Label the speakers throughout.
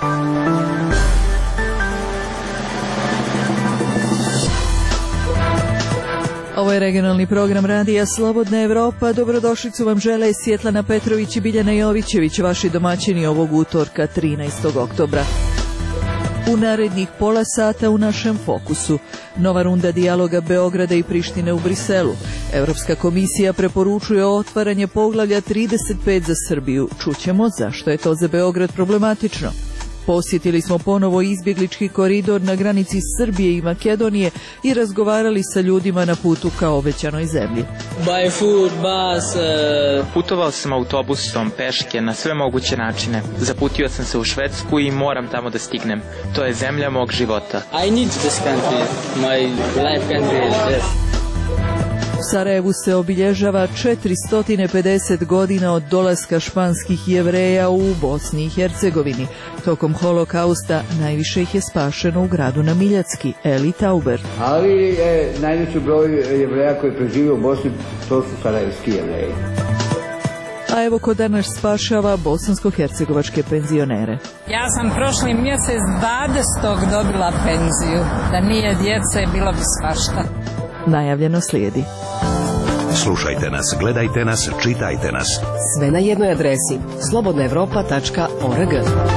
Speaker 1: Ovo je regionalni program Radija Slobodna Evropa. Dobrodošlicu vam žele Svjetlana Petrović i Biljana Jovićević, vaši domaćini ovog utorka 13. oktobra. U narednih pola sata u našem fokusu nova runda dijaloga Beograda i Prištine u Briselu. Evropska komisija preporučuje otvaranje poglavlja 35 za Srbiju. Čućemo zašto je to za Beograd problematično. Posjetili smo ponovo izbjeglički koridor na granici Srbije i Makedonije i razgovarali sa ljudima na putu ka obećanoj zemlji.
Speaker 2: By food, bus,
Speaker 3: Putovao sam autobusom, peške, na sve moguće načine. Zaputio sam se u Švedsku i moram tamo da stignem. To je zemlja mog života.
Speaker 2: I need this country, my life country is this.
Speaker 1: U Sarajevu se obilježava 450 godina od dolaska španskih Jevreja u Bosni i Hercegovini. Tokom holokausta najviše ih je spašeno u gradu na Miljacki, Eli Tauber.
Speaker 4: Ali najveći broj Jevreja koji preživio u Bosni, to su sarajevski Jevreji.
Speaker 1: A evo ko danas spašava bosansko-hercegovačke penzionere.
Speaker 5: Ja sam prošli mjesec 20. dobila penziju. Da nije djece, bilo bi svašta.
Speaker 1: Najavljeno slijedi.
Speaker 6: Slušajte nas, gledajte nas, čitajte nas.
Speaker 7: Sve na jednoj adresi slobodnaevropa.org.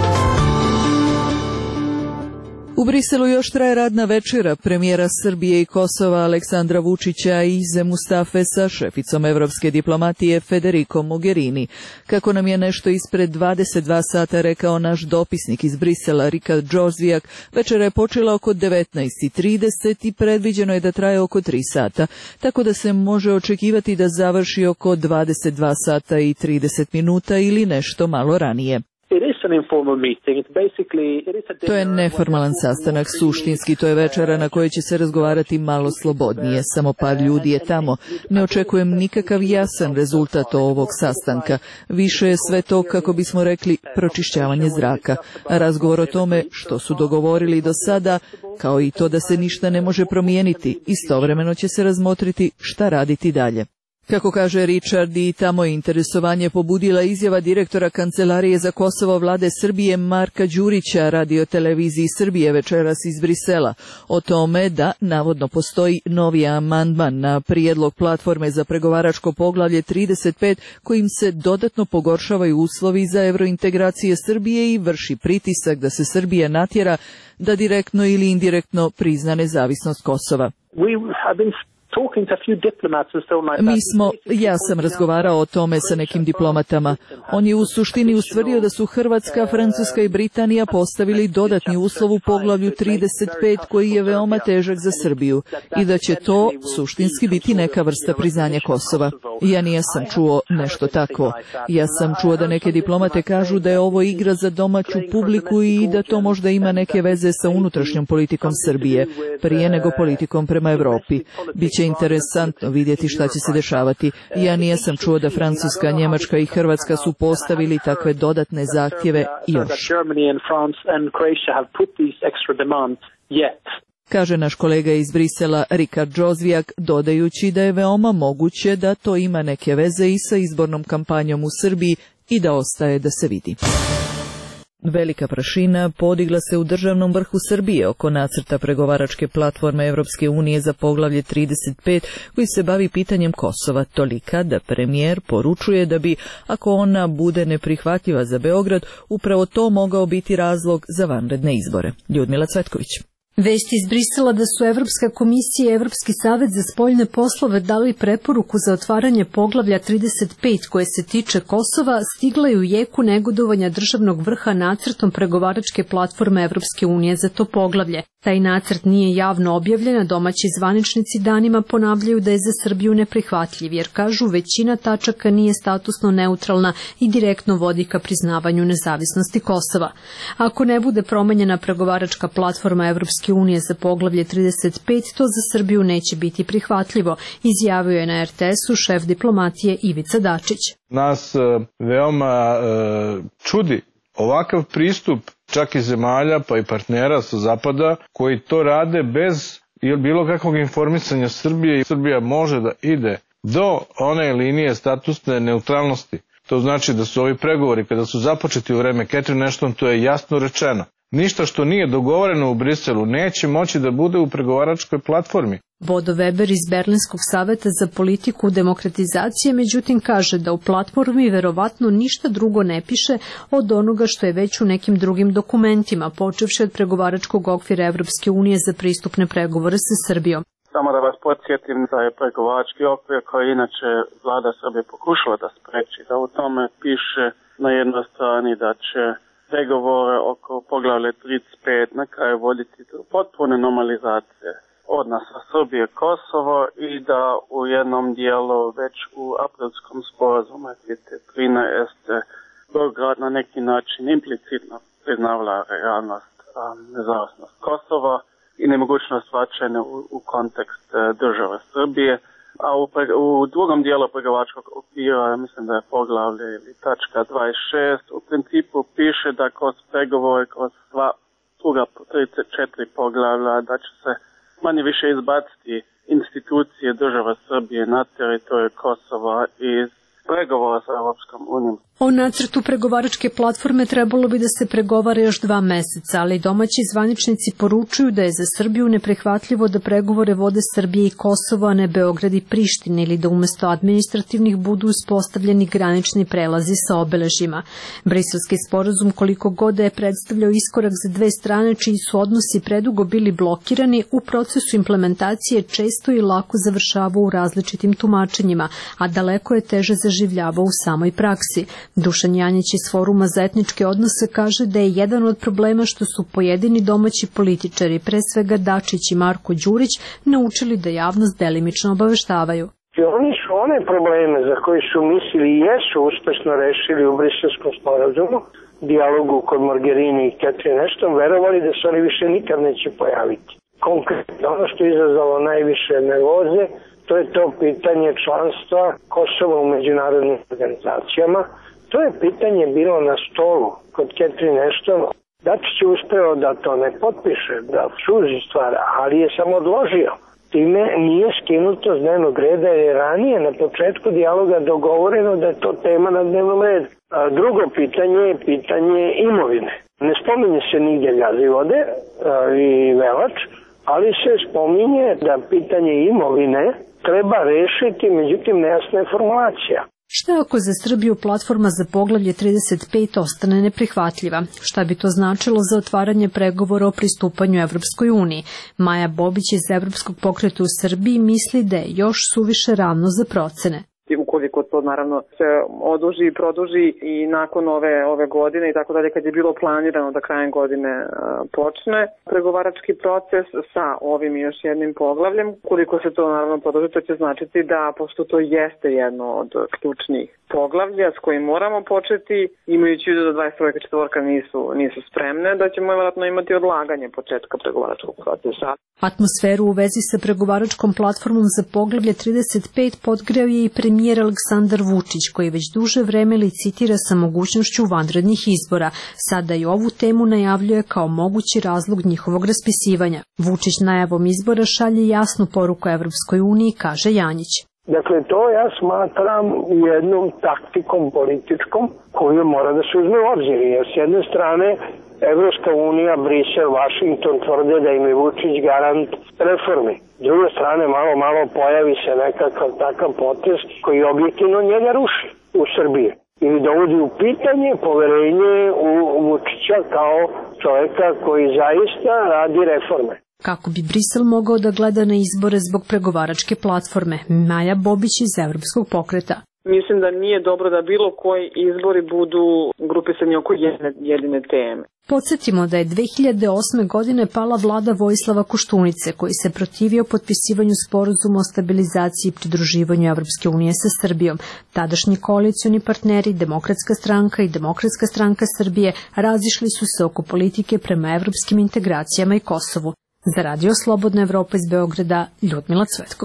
Speaker 1: U Briselu još traje radna večera premijera Srbije i Kosova Aleksandra Vučića i Ize Mustafe sa šeficom evropske diplomatije Federikom Mogherini. Kako nam je nešto ispred 22 sata rekao naš dopisnik iz Brisela Rika Džozvijak, večera je počela oko 19:30 i predviđeno je da traje oko 3 sata, tako da se može očekivati da završi oko 22 sata i 30 minuta ili nešto malo ranije. To je neformalan sastanak, suštinski to je večera na kojoj će se razgovarati malo slobodnije, samo par ljudi je tamo. Ne očekujem nikakav jasan rezultat ovog sastanka. Više je sve to, kako bismo rekli, pročišćavanje zraka. Razgovor o tome što su dogovorili do sada, kao i to da se ništa ne može promijeniti, istovremeno će se razmotriti šta raditi dalje. Kako kaže Richard, i tamo je interesovanje pobudila izjava direktora Kancelarije za Kosovo vlade Srbije Marka Đurića radioteleviziji Srbije večeras iz Brisela o tome da navodno postoji novi amandman na prijedlog platforme za pregovaračko poglavlje 35 kojim se dodatno pogoršavaju uslovi za evrointegracije Srbije i vrši pritisak da se Srbija natjera da direktno ili indirektno prizna nezavisnost Kosova. Ja sam razgovarao o tome sa nekim diplomatama. On je u suštini ustvrdio da su Hrvatska, Francuska i Britanija postavili dodatni uslov u poglavlju 35 koji je veoma težak za Srbiju i da će to suštinski biti neka vrsta priznanja Kosova. Ja nisam čuo nešto takvo. Ja sam čuo da neke diplomate kažu da je ovo igra za domaću publiku i da to možda ima neke veze sa unutrašnjom politikom Srbije, prije nego politikom prema Evropi. Biće interesantno vidjeti šta će se dešavati. Ja nisam čuo da Francuska, Njemačka i Hrvatska su postavili takve dodatne zahtjeve još. Kaže naš kolega iz Brisela Rika Džozvijak, dodajući da je veoma moguće da to ima neke veze i sa izbornom kampanjom u Srbiji i da ostaje da se vidi. Velika prašina podigla se u državnom vrhu Srbije oko nacrta pregovaračke platforme Evropske unije za poglavlje 35 koji se bavi pitanjem Kosova, tolika da premijer poručuje da bi, ako ona bude neprihvatljiva za Beograd, upravo to mogao biti razlog za vanredne izbore. Ljudmila Cvetković.
Speaker 8: Vesti iz Brisela da su Evropska komisija i Evropski savet za spoljne poslove dali preporuku za otvaranje poglavlja 35 koje se tiče Kosova stigla je u jeku negodovanja državnog vrha nacrtom pregovaračke platforme Evropske unije za to poglavlje. Taj nacrt nije javno objavljen, a domaći zvaničnici danima ponavljaju da je za Srbiju neprihvatljiv, jer kažu većina tačaka nije statusno neutralna i direktno vodi ka priznavanju nezavisnosti Kosova. Ako ne bude promenjena pregovaračka platforma Evropske unije za poglavlje 35, to za Srbiju neće biti prihvatljivo, izjavio je na RTS-u šef diplomatije Ivica Dačić.
Speaker 9: Nas veoma čudi ovakav pristup čak i zemalja pa i partnera sa zapada koji to rade bez bilo kakvog informisanja Srbije. Srbija može da ide do one linije statusne neutralnosti To znači da su ovi pregovori, kada su započeti u vreme Catherine Ashton, to je jasno rečeno. Ništa što nije dogovoreno u Briselu neće moći da bude u pregovaračkoj platformi.
Speaker 8: Bodo Weber iz Berlinskog saveta za politiku demokratizacije međutim kaže da u platformi verovatno ništa drugo ne piše od onoga što je već u nekim drugim dokumentima, počevši od pregovaračkog okvira Evropske unije za pristupne pregovore sa Srbijom.
Speaker 10: Samo da vas podsjetim da je pregovarački okvir koji inače vlada Srbije pokušala da spreči, da u tome piše na jednoj strani da će pregovore oko poglavlja 35 na kraju voditi do potpune normalizacije odnosa Srbije Kosovo i da u jednom dijelu već u aprilskom sporazumu 2013 Beograd na neki način implicitno priznavala realnost nezavisnost Kosova i nemogućnost vraćanja u kontekst države Srbije. A u drugom dijelu pregovaračkog okvira, mislim da je poglavlje ili tačka 26, u principu piše da kroz pregovore, kroz sva druga 34 poglavlja, da će se manje više izbaciti institucije države Srbije na teritoriju Kosova iz pregovora sa Europskom unijom.
Speaker 8: O nacrtu pregovaračke platforme trebalo bi da se pregovara još 2 meseca, ali domaći zvaničnici poručuju da je za Srbiju neprihvatljivo da pregovore vode Srbije i Kosovo, a ne Beograd i Priština, ili da umesto administrativnih budu uspostavljeni granični prelazi sa obeležjima. Briselski sporazum, koliko god da je predstavljao iskorak za dve strane čiji su odnosi predugo bili blokirani, u procesu implementacije često i lako završavao u različitim tumačenjima, a daleko je teže zaživljavao u samoj praksi. Dušan Janjić iz Foruma za etničke odnose kaže da je jedan od problema što su pojedini domaći političari, pre svega Dačić i Marko Đurić, naučili da javnost delimično obaveštavaju.
Speaker 11: Oni su one probleme za koje su mislili i jesu uspešno rešili u Briselskom sporazumu, dijalogu kod Mogherini i Catherine Ashton, verovali da se oni više nikad neće pojaviti. Konkretno, ono što je izazvalo najviše nervoze, to je to pitanje članstva Kosova u međunarodnim organizacijama. To je pitanje bilo na stolu kod Catherine Ashton. Dačić je uspeo da to ne potpiše, da suzi stvar, ali je samo odložio. Time nije skinuto s dnevnog reda jer je ranije na početku dijaloga dogovoreno da je to tema na dnevnom redu. Drugo pitanje je pitanje imovine. Ne spominje se nigdje Gazivode i Velač, ali se spominje da pitanje imovine treba rešiti, međutim nejasna je formulacija.
Speaker 8: Šta ako za Srbiju platforma za poglavlje 35 ostane neprihvatljiva? Šta bi to značilo za otvaranje pregovora o pristupanju Evropskoj uniji? Maja Bobić iz Evropskog pokreta u Srbiji misli da je još suviše rano za procene.
Speaker 12: Ukoliko to naravno se oduži i produži i nakon ove godine i tako dalje, kad je bilo planirano da krajem godine počne pregovarački proces sa ovim i još jednim poglavljem, koliko se to naravno produži, to će značiti da, pošto to jeste jedno od ključnih poglavlja s kojim moramo početi, imajući da do 24 nisu spremne, da ćemo vjerojatno imati odlaganje početka pregovaračkog procesa.
Speaker 8: Atmosferu u vezi sa pregovaračkom platformom za poglavlje 35 podgreo je i premijer Aleksandar Vučić, koji već duže vreme licitira sa mogućnošću vanrednih izbora. Sada i ovu temu najavljuje kao mogući razlog njihovog raspisivanja. Vučić najavom izbora šalje jasnu poruku Evropskoj uniji, kaže Janjić.
Speaker 11: Dakle, to ja smatram jednom taktikom političkom koju mora da se uzme u obzir. Jer s jedne strane Evropska unija, Brisel, Vašington tvrde da im je Vučić garant reformi. S druge strane, malo pojavi se nekakav takav potez koji objektivno njega ruši u Srbiji. Ili dovodi u pitanje poverenje u Vučića kao čoveka koji zaista radi reforme.
Speaker 8: Kako bi Brisel mogao da gleda na izbore zbog pregovaračke platforme? Maja Bobić iz Evropskog pokreta.
Speaker 12: Mislim da nije dobro da bilo koji izbori budu grupisani oko jedine teme.
Speaker 8: Podsjetimo da je 2008. godine pala vlada Vojislava Koštunice, koji se protivio potpisivanju sporazuma o stabilizaciji i pridruživanju Evropske unije sa Srbijom. Tadašnji koalicioni partneri, Demokratska stranka i Demokratska stranka Srbije, razišli su se oko politike prema evropskim integracijama i Kosovu. Za Radio Slobodna Evropa iz Beograda, Ljudmila Cvetković.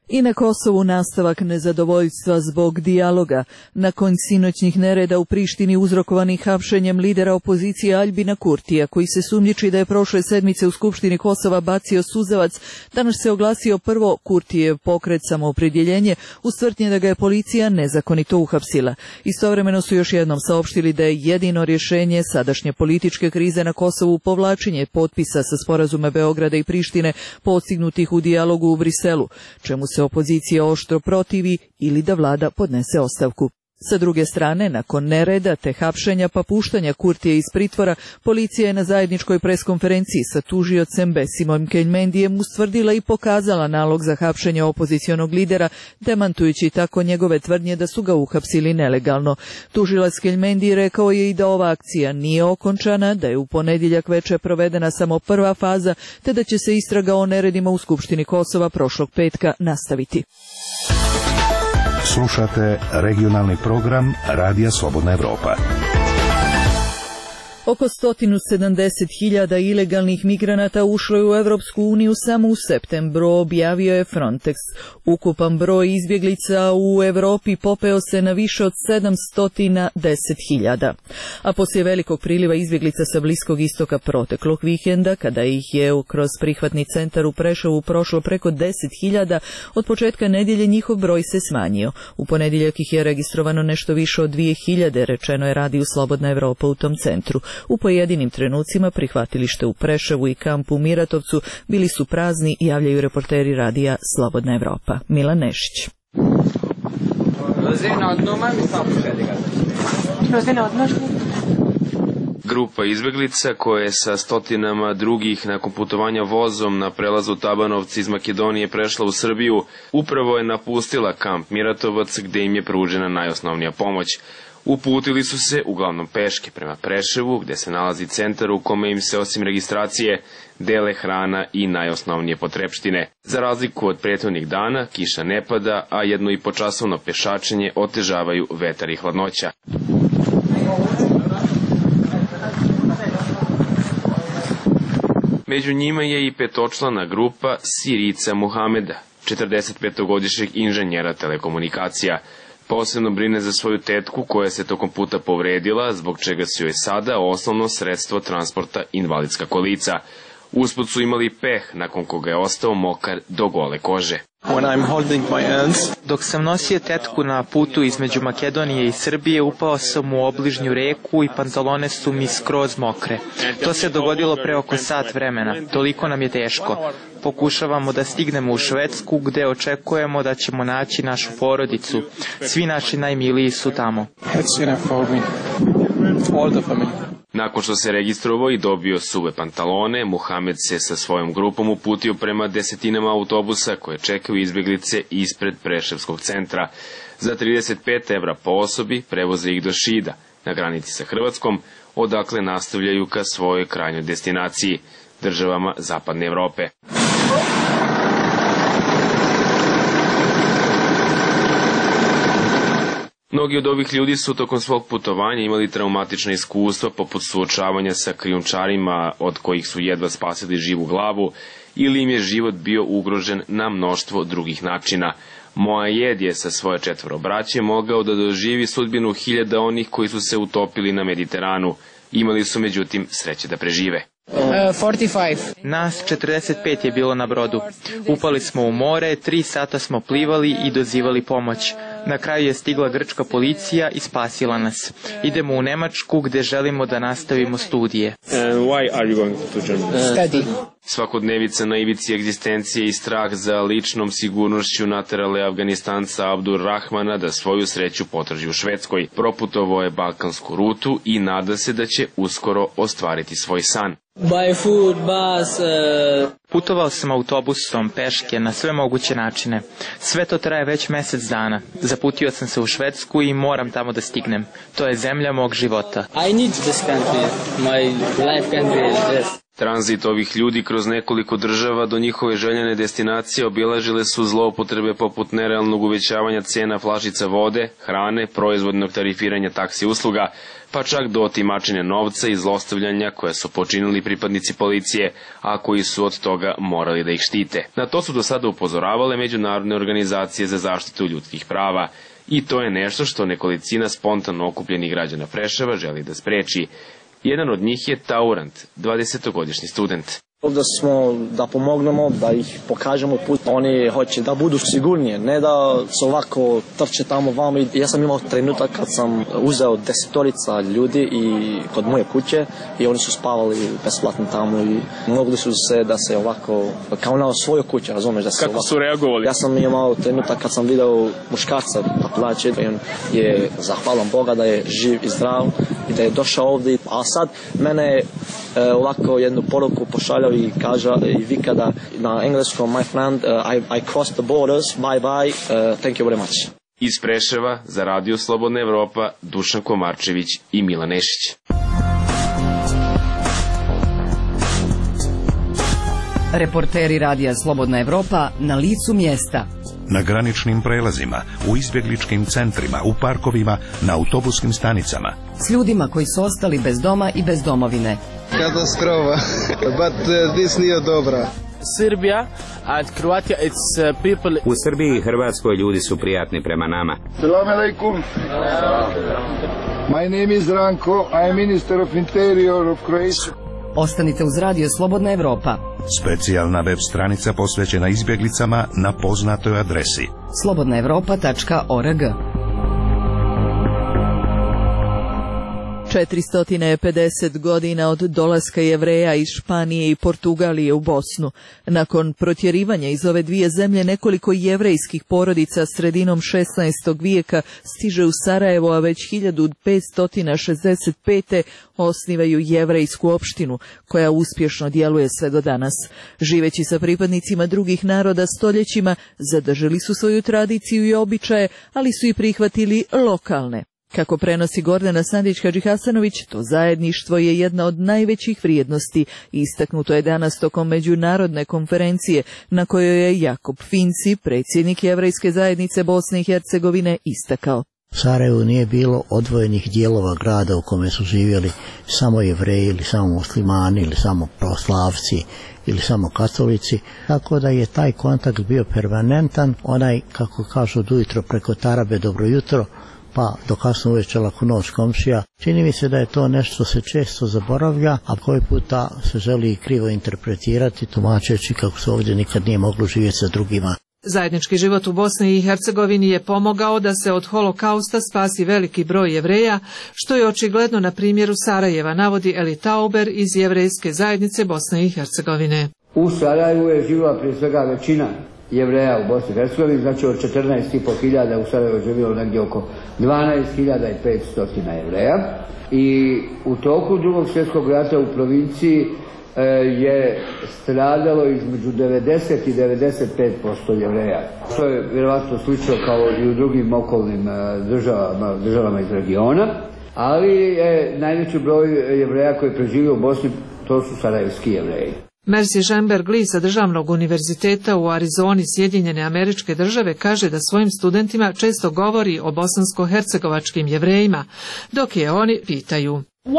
Speaker 1: I na Kosovu nastavak nezadovoljstva zbog dijaloga. Nakon sinoćnih nereda u Prištini uzrokovanih hapšenjem lidera opozicije Aljbina Kurtija, koji se sumnjiči da je prošle sedmice u Skupštini Kosova bacio suzavac, danas se oglasio prvo Kurtijev pokret Samoopredjeljenje uz tvrdnje da ga je policija nezakonito uhapsila. Istovremeno su još jednom saopštili da je jedino rješenje sadašnje političke krize na Kosovu povlačenje potpisa sa sporazume Beograda i Prištine postignutih u dijalogu u Briselu, čemu se opozicija oštro protivi ili da vlada podnese ostavku. Sa druge strane, nakon nereda te hapšenja pa puštanja Kurtije iz pritvora, policija je na zajedničkoj preskonferenciji sa tužiocem Besimom Keljmendijem ustvrdila i pokazala nalog za hapšenje opozicionog lidera, demantujući tako njegove tvrdnje da su ga uhapsili nelegalno. Tužilac Keljmendi rekao je i da ova akcija nije okončana, da je u ponedjeljak veče provedena samo prva faza, te da će se istraga o neredima u Skupštini Kosova prošlog petka nastaviti.
Speaker 6: Slušate regionalni program Radija Slobodna Evropa.
Speaker 1: Oko 170.000 ilegalnih migranata ušlo je u Evropsku uniju samo u septembru, objavio je Frontex. Ukupan broj izbjeglica u Evropi popeo se na više od 710.000. A poslije velikog priliva izbjeglica sa Bliskog istoka proteklog vikenda, kada ih je kroz prihvatni centar u Preševu prošlo preko 10.000, od početka nedjelje njihov broj se smanjio. U ponedjeljak ih je registrovano nešto više od 2.000, rečeno je Radiju Slobodna Evropa u tom centru. U pojedinim trenucima prihvatilište u Preševu i kampu u Miratovcu bili su prazni, javljaju reporteri Radija Slobodna Evropa. Milan Nešić.
Speaker 13: Grupa izbeglica koja je sa stotinama drugih nakon putovanja vozom na prelazu Tabanovci iz Makedonije prešla u Srbiju, upravo je napustila kamp Miratovac gde im je pružena najosnovnija pomoć. Uputili su se uglavnom peške prema Preševu, gde se nalazi centar u kome im se osim registracije dele hrana i najosnovnije potrepštine. Za razliku od prethodnih dana, kiša ne pada, a 1,5-časovno pešačenje otežavaju vetar i hladnoća. Među njima je i petočlana grupa Sirica Muhameda, 45-godišnjeg inženjera telekomunikacija. Posebno brine za svoju tetku koja se tokom puta povredila, zbog čega su joj sada osnovno sredstvo transporta invalidska kolica. Usput su imali peh, nakon koga je ostao mokar do gole kože.
Speaker 3: Dok sam nosio tetku na putu između Makedonije i Srbije, upao sam u obližnju reku i pantalone su mi skroz mokre. To se dogodilo pre oko sat vremena. Toliko nam je teško. Pokušavamo da stignemo u Švedsku, gde očekujemo da ćemo naći našu porodicu. Svi naši najmiliji su tamo.
Speaker 13: Nakon što se registrovao i dobio suve pantalone, Muhamed se sa svojom grupom uputio prema desetinama autobusa koje čekaju izbjeglice ispred Preševskog centra. Za 35 evra po osobi prevoze ih do Šida, na granici sa Hrvatskom, odakle nastavljaju ka svojoj krajnjoj destinaciji, državama Zapadne Evrope. Mnogi od ovih ljudi su tokom svog putovanja imali traumatična iskustva poput suočavanja sa krijumčarima od kojih su jedva spasili živu glavu ili im je život bio ugrožen na mnoštvo drugih načina. Moajed je sa svoje 4 braće mogao da doživi sudbinu 1000 onih koji su se utopili na Mediteranu. Imali su međutim sreće da prežive.
Speaker 3: 45. Nas 45 je bilo na brodu. Upali smo u more, 3 sata smo plivali i dozivali pomoć. Na kraju je stigla grčka policija i spasila nas. Idemo u Nemačku gde želimo da nastavimo studije.
Speaker 13: Svakodnevica na ivici egzistencije i strah za ličnom sigurnošću naterale Afganistanca Abdur Rahmana da svoju sreću potraži u Švedskoj. Proputovao je balkansku rutu i nada se da će uskoro ostvariti svoj san.
Speaker 3: Putovao sam autobusom, peške, na sve moguće načine. Sve to traje već mjesec dana. Zaputio sam se u Švedsku i moram tamo da stignem. To je zemlja mog života.
Speaker 13: Tranzit ovih ljudi kroz nekoliko država do njihove željene destinacije obilažile su zloupotrebe poput nerealnog uvećavanja cena flašica vode, hrane, proizvodnog tarifiranja taksi usluga, pa čak do otimačine novca i zlostavljanja koje su počinili pripadnici policije, a koji su od toga morali da ih štite. Na to su do sada upozoravale međunarodne organizacije za zaštitu ljudskih prava. I to je nešto što nekolicina spontano okupljenih građana Preševa želi da spreči. Jedan od njih je Taurant, 20-godišnji student.
Speaker 14: Ovdje smo da pomognemo, da ih pokažemo put. Oni hoće da budu sigurnije, ne da se ovako trče tamo vamo. Ja sam imao trenutak kad sam uzeo 10 ljudi i kod moje kuće i oni su spavali besplatno tamo i mogli su se da se ovako, kao na svoju kuću, razumeš? Da se
Speaker 13: Kako su reagovali?
Speaker 14: Ja sam imao trenutak kad sam video muškarca da plaće i on je zahvalan Boga da je živ i zdrav i da je došao ovdje. A sad mene ovako jednu poruku pošaljao i kaže i vika da na engleskom, my friend, I crossed the borders, bye bye, thank you very much.
Speaker 13: Iz Preševa za Radio Slobodna Evropa, Dušan Komarčević i Milan Nešić.
Speaker 7: Reporteri Radija Slobodna Evropa na licu mjesta.
Speaker 6: Na graničnim prelazima, u izbjegličkim centrima, u parkovima, na autobuskim stanicama.
Speaker 7: S ljudima koji su ostali bez doma i bez domovine.
Speaker 15: Katastrofa, but this nije dobra.
Speaker 16: Serbia and Croatia, it's people.
Speaker 17: U Srbiji i Hrvatskoj ljudi su prijatni prema nama.
Speaker 15: Selam alaikum. My name is Ranko, I am Minister of Interior of Croatia.
Speaker 7: Ostanite uz Radio Slobodna Evropa.
Speaker 6: Specijalna web stranica posvećena izbjeglicama na poznatoj adresi
Speaker 7: slobodnaevropa.org.
Speaker 1: 450 godina od dolaska Jevreja iz Španije i Portugalije u Bosnu. Nakon protjerivanja iz ove dvije zemlje, nekoliko jevrejskih porodica sredinom 16. vijeka stiže u Sarajevo, a već 1565. osnivaju jevrejsku opštinu, koja uspješno djeluje sve do danas. Živeći sa pripadnicima drugih naroda stoljećima, zadržali su svoju tradiciju i običaje, ali su i prihvatili lokalne. Kako prenosi Gordana Sandić-Hadžihasanović, to zajedništvo je jedna od najvećih vrijednosti. Istaknuto je danas tokom međunarodne konferencije na kojoj je Jakob Finci, predsjednik Jevrejske zajednice Bosne i Hercegovine, istakao.
Speaker 18: U Sarajevu nije bilo odvojenih dijelova grada u kome su živjeli samo Jevreji ili samo muslimani ili samo pravoslavci ili samo katolici, tako da je taj kontakt bio permanentan, onaj, kako kažu, od ujutro preko tarabe dobro jutro, pa do kasno uveče laku noć komšija. Čini mi se da je to nešto se često zaboravlja, a koji puta se želi krivo interpretirati, tumačeći kako se ovdje nikad nije moglo živjeti sa drugima.
Speaker 19: Zajednički život u Bosni i Hercegovini je pomogao da se od holokausta spasi veliki broj Jevreja, što je očigledno na primjeru Sarajeva, navodi Eli Tauber iz Jevrejske zajednice Bosne i Hercegovine.
Speaker 4: U Sarajevu je živjela prije svega većina Jevreja u Bosni i Hercegovini, znači od 14.500 u Sarajevu živjelo negdje oko 12.500 Jevreja i u toku Drugog svjetskog rata u provinciji je stradalo između 90 i 95% Jevreja. To je vjerovatno slično kao i u drugim okolnim državama iz regiona, ali je najveći broj Jevreja koji preživio u Bosni, to su sarajevski Jevreji.
Speaker 19: Mercy Žemberg Lee sa Državnog univerziteta u Arizoni, Sjedinjene Američke Države, kaže da svojim studentima često govori o bosansko-hercegovačkim Jevrejima, dok je oni pitaju.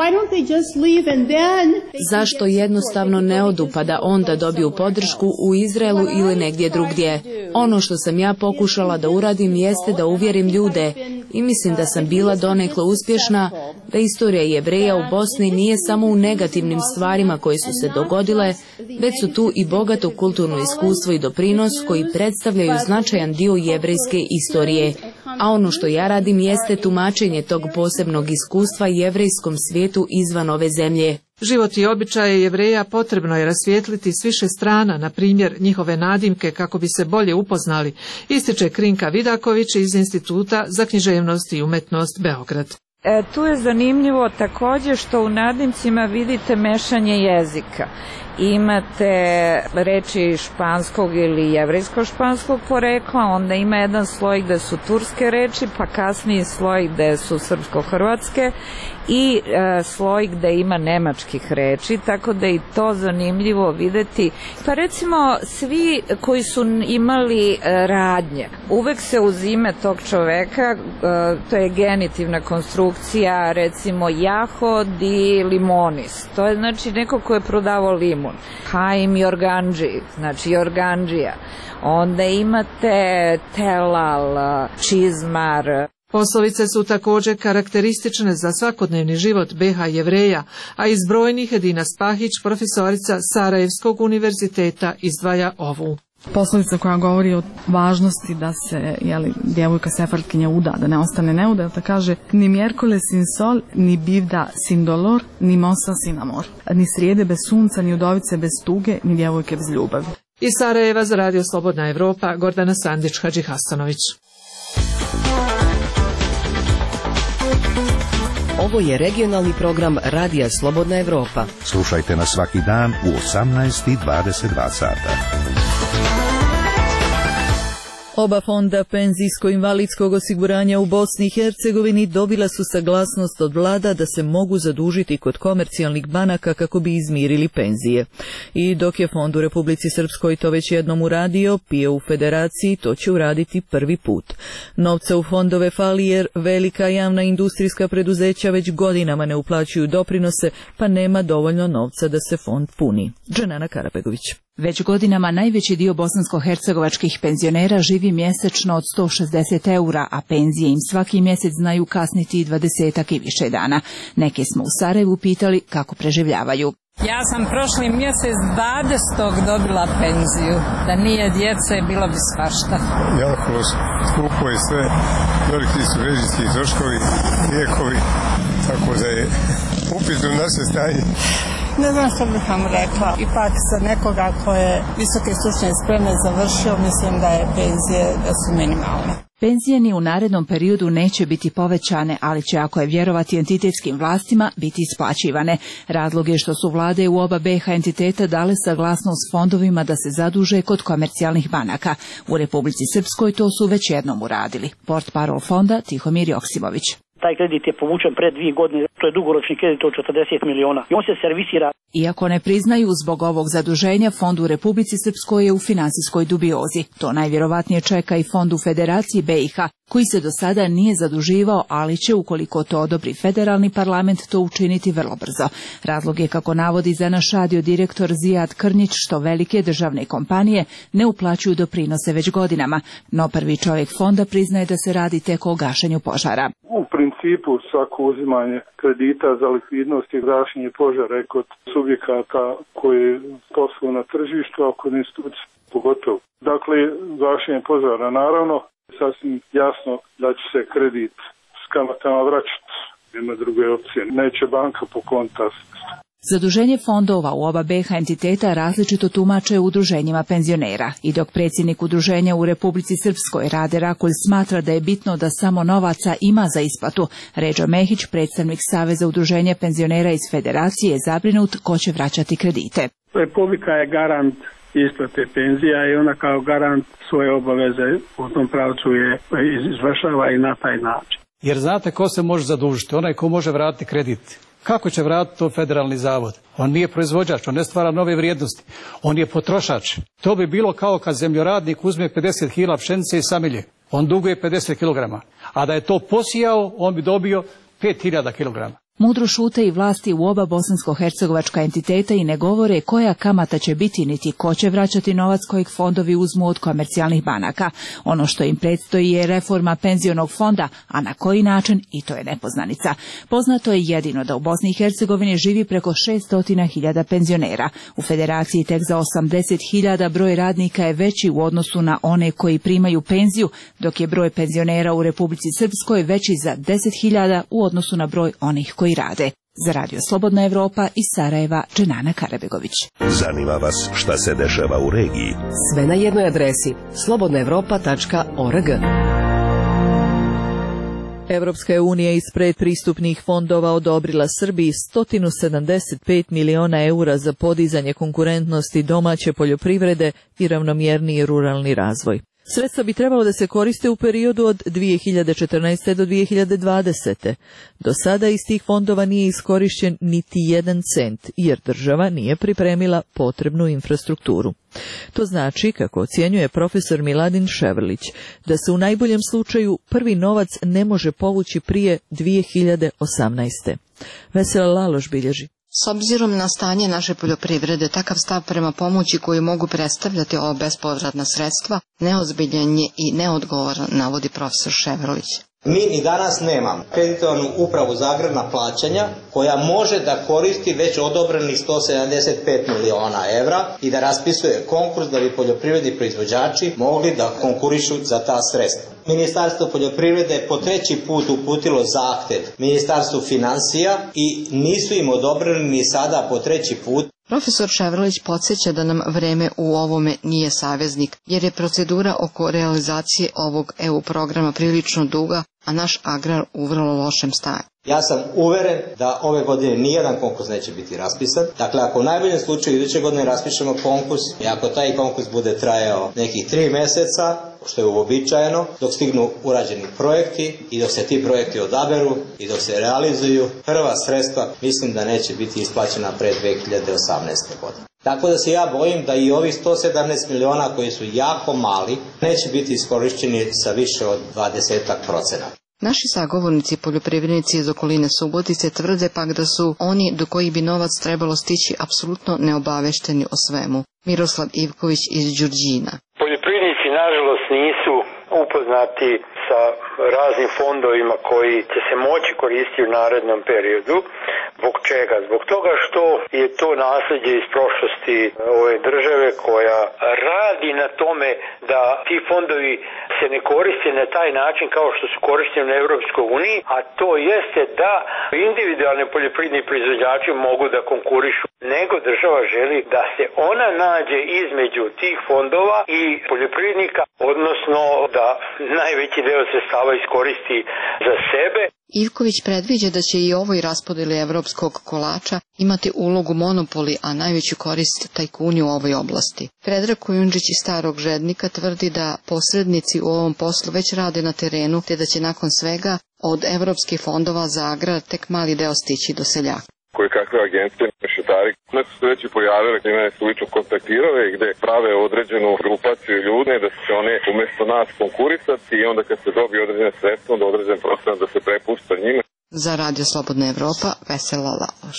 Speaker 20: Zašto jednostavno ne odu pa da onda dobiju podršku u Izraelu ili negdje drugdje? Ono što sam ja pokušala da uradim jeste da uvjerim ljude i mislim da sam bila donekle uspješna, da istorija Jevreja u Bosni nije samo u negativnim stvarima koje su se dogodile, već su tu i bogato kulturno iskustvo i doprinos koji predstavljaju značajan dio jevrejske istorije. A ono što ja radim jeste tumačenje tog posebnog iskustva jevrejskom svijetu izvan ove zemlje.
Speaker 19: Život i običaje Jevreja potrebno je rasvijetliti s više strana, na primjer njihove nadimke, kako bi se bolje upoznali, ističe Krinka Vidaković iz Instituta za književnost i umetnost Beograd.
Speaker 21: Tu je zanimljivo također što u nadimcima vidite mešanje jezika. imate reči španskog ili jevrejsko-španskog porekla, onda ima jedan sloj gde su turske reči, pa kasniji sloj gde su srpsko-hrvatske i sloj gde ima nemačkih reči, tako da je i to zanimljivo videti. Pa recimo svi koji su imali radnje, uvek se uz ime tog čoveka, to je genitivna konstrukcija, recimo jahod i limonis, to je znači neko ko je prodavao limun. Haim Jorganđi, znači Jorganđija. Onda imate telal, čizmar.
Speaker 19: Poslovice su također karakteristične za svakodnevni život BH Jevreja, a iz brojnih Edina Spahić, profesorica Sarajevskog univerziteta, izdvaja ovu.
Speaker 22: Poslovica koja govori o važnosti da se djevojka sefardkinja uda, da ne ostane neudata, kaže ni mjerkole sin sol, ni bivda sin dolor, ni mosa sin amor. Ni srijede bez sunca, ni udovice bez tuge, ni djevojke bez ljubavi.
Speaker 19: Iz Sarajeva za Radio Slobodna Evropa, Gordana Sandić, Hadži Hasanović.
Speaker 23: Ovo je regionalni program Radija Slobodna Evropa.
Speaker 6: Slušajte nas svaki dan u 18:22 sata.
Speaker 1: Oba fonda penzijsko-invalidskog osiguranja u Bosni i Hercegovini dobila su saglasnost od vlada da se mogu zadužiti kod komercijalnih banaka kako bi izmirili penzije. I dok je fond u Republici Srpskoj to već jednom uradio, PIO u Federaciji to će uraditi prvi put. Novca u fondove fali jer velika javna industrijska preduzeća već godinama ne uplaćuju doprinose, pa nema dovoljno novca da se fond puni. Dženana Karapegović.
Speaker 24: Već godinama najveći dio bosansko-hercegovačkih penzionera živi mjesečno od 160 eura, a penzije im svaki mjesec znaju kasniti i 20-ak i više dana. Neke smo u Sarajevu pitali kako preživljavaju.
Speaker 5: Ja sam prošli mjesec 20. dobila penziju. Da nije djece, bilo bi svašta.
Speaker 25: Jako skupo je sve, veliki su režijski troškovi, lijekovi, tako da je upitno naše stanje.
Speaker 26: Ne znam što bih vam rekla. Ipak za nekoga ko je visoke stručne spreme završio, mislim da je penzije da su minimalne.
Speaker 24: Penzije ni u narednom periodu neće biti povećane, ali će, ako je vjerovati entitetskim vlastima, biti isplaćivane. Razlog je što su vlade u oba BiH entiteta dale saglasnost fondovima da se zaduže kod komercijalnih banaka. U Republici Srpskoj to su već jednom uradili. Portparol fonda Tihomir Joksimović.
Speaker 27: Taj kredit je povučen pre 2 godine, to je dugoročni kredit od 40 miliona i on se servisira.
Speaker 24: Iako ne priznaju zbog ovog zaduženja, fond u Republici Srpskoj je u finansijskoj dubiozi. To najvjerovatnije čeka i fond u Federaciji BiH, koji se do sada nije zaduživao, ali će, ukoliko to odobri federalni parlament, to učiniti vrlo brzo. Razlog je, kako navodi za naš radio direktor Zijad Krnjić, što velike državne kompanije ne uplaćuju doprinose već godinama, no prvi čovjek fonda priznaje da se radi tek o gašenju požara.
Speaker 10: U principu svako uzimanje kredita za likvidnost i gašenje požara je kod subjekata koji posluju na tržištu, a kod institucija pogotovo. Dakle, gašenje požara naravno, sasvim jasno da će se kredit s kamatama vraćati. Nema druge opcije. Neće banka po konta.
Speaker 24: Zaduženje fondova u oba BiH entiteta različito tumače u udruženjima penzionera. I dok predsjednik udruženja u Republici Srpskoj Rade Rakulj smatra da je bitno da samo novaca ima za isplatu, Ređo Mehić, predstavnik Saveza udruženja penzionera iz Federacije, je zabrinut ko će vraćati kredite.
Speaker 28: Republika je garant isplate penzija i ona kao garant svoje obaveze u tom pravcu je izvršava i na taj način.
Speaker 29: Jer znate ko se može zadužiti? Onaj ko može vratiti kredit. Kako će vratiti to federalni zavod? On nije proizvođač, on ne stvara nove vrijednosti. On je potrošač. To bi bilo kao kad zemljoradnik uzme 50 kila pšenice i samelje. On duguje 50 kg. A da je to posijao, on bi dobio 5000 kg.
Speaker 24: Mudro šute i vlasti u oba bosansko-hercegovačka entiteta i ne govore koja kamata će biti niti ko će vraćati novac kojeg fondovi uzmu od komercijalnih banaka. Ono što im predstoji je reforma penzionog fonda, a na koji način, i to je nepoznanica. Poznato je jedino da u Bosni i Hercegovini živi preko 600.000 penzionera. U Federaciji tek za 80.000 broj radnika je veći u odnosu na one koji primaju penziju, dok je broj penzionera u Republici Srpskoj veći za 10.000 u odnosu na broj onih koji rade. Za Radio Slobodna Evropa iz Sarajeva, Dženana Karabegović.
Speaker 6: Zanima vas šta se dešava u regiji?
Speaker 23: Sve na jednoj adresi slobodnaevropa.org.
Speaker 1: Evropska unija iz predpristupnih fondova odobrila Srbiji 175 miliona eura za podizanje konkurentnosti domaće poljoprivrede i ravnomjerniji ruralni razvoj. Sredstva bi trebalo da se koriste u periodu od 2014. do 2020. Do sada iz tih fondova nije iskorišćen niti 1 cent, jer država nije pripremila potrebnu infrastrukturu. To znači, kako ocjenjuje profesor Miladin Ševrlić, da se u najboljem slučaju prvi novac ne može povući prije 2018. Vesela Laloš bilježi.
Speaker 2: S obzirom na stanje naše poljoprivrede, takav stav prema pomoći koju mogu predstavljati ova bespovratna sredstva neozbiljan je i neodgovoran, navodi profesor Ševrlić.
Speaker 3: Mi ni danas nemamo kreditovanu upravu za agrarna plaćanja koja može da koristi već odobrenih 175 miliona evra i da raspisuje konkurs da bi poljoprivredni proizvođači mogli da konkurišu za ta sredstva. Ministarstvo poljoprivrede je po 3. put uputilo zahtev Ministarstvu finansija i nisu im odobreni ni sada po 3. put.
Speaker 2: Profesor Ševrlić podsjeća da nam vreme u ovome nije saveznik, jer je procedura oko realizacije ovog EU programa prilično duga, a naš agrar u vrlo lošem stanju.
Speaker 3: Ja sam uveren da ove godine nijedan konkurs neće biti raspisan. Dakle, ako u najboljem slučaju iduće godine raspišemo konkurs i ako taj konkurs bude trajao nekih 3 meseca, što je uobičajeno, dok stignu urađeni projekti i dok se ti projekti odaberu i dok se realizuju, prva sredstva mislim da neće biti isplaćena pre 2018. godine. Tako da se ja bojim da i ovih 117 miliona koji su jako mali neće biti iskorišćeni sa više od 20%.
Speaker 2: Naši sagovornici poljoprivrednici iz okoline Subotice tvrde pak da su oni do kojih bi novac trebalo stići apsolutno neobavešteni o svemu. Miroslav Ivković iz Đurđina.
Speaker 8: Poljoprivrednici nažalost nisu upoznati sa raznim fondovima koji će se moći koristiti u narednom periodu. Zbog čega? Zbog toga što je to nasljeđe iz prošlosti ove države koja radi na tome da ti fondovi se ne koriste na taj način kao što su korišteni na Europskoj uniji, a to jeste da individualni poljoprivredni proizvođači mogu da konkurišu, nego država želi da se ona nađe između tih fondova i poljoprivrednika, odnosno da najveći deo sredstava iskoristi za sebe.
Speaker 2: Ivković predviđa da će i ovoj raspodeli evropskog kolača imati ulogu monopoli, a najveću korist tajkuni u ovoj oblasti. Predrag Kujundžić iz Starog Žednika tvrdi da posrednici u ovom poslu već rade na terenu, te da će nakon svega od evropskih fondova za agrar tek mali deo stići do seljaka.
Speaker 9: Koje kakve agencije, mešetari, nas su već i pojavile, gdje nas su lično kontaktirale i gdje prave određenu grupaciju ljudi, da će one umjesto nas konkurisati i onda kad se dobije određene sredstva, onda određen procenat da se prepušta njima.
Speaker 2: Za Radio Slobodna Evropa, Vesela Laloš.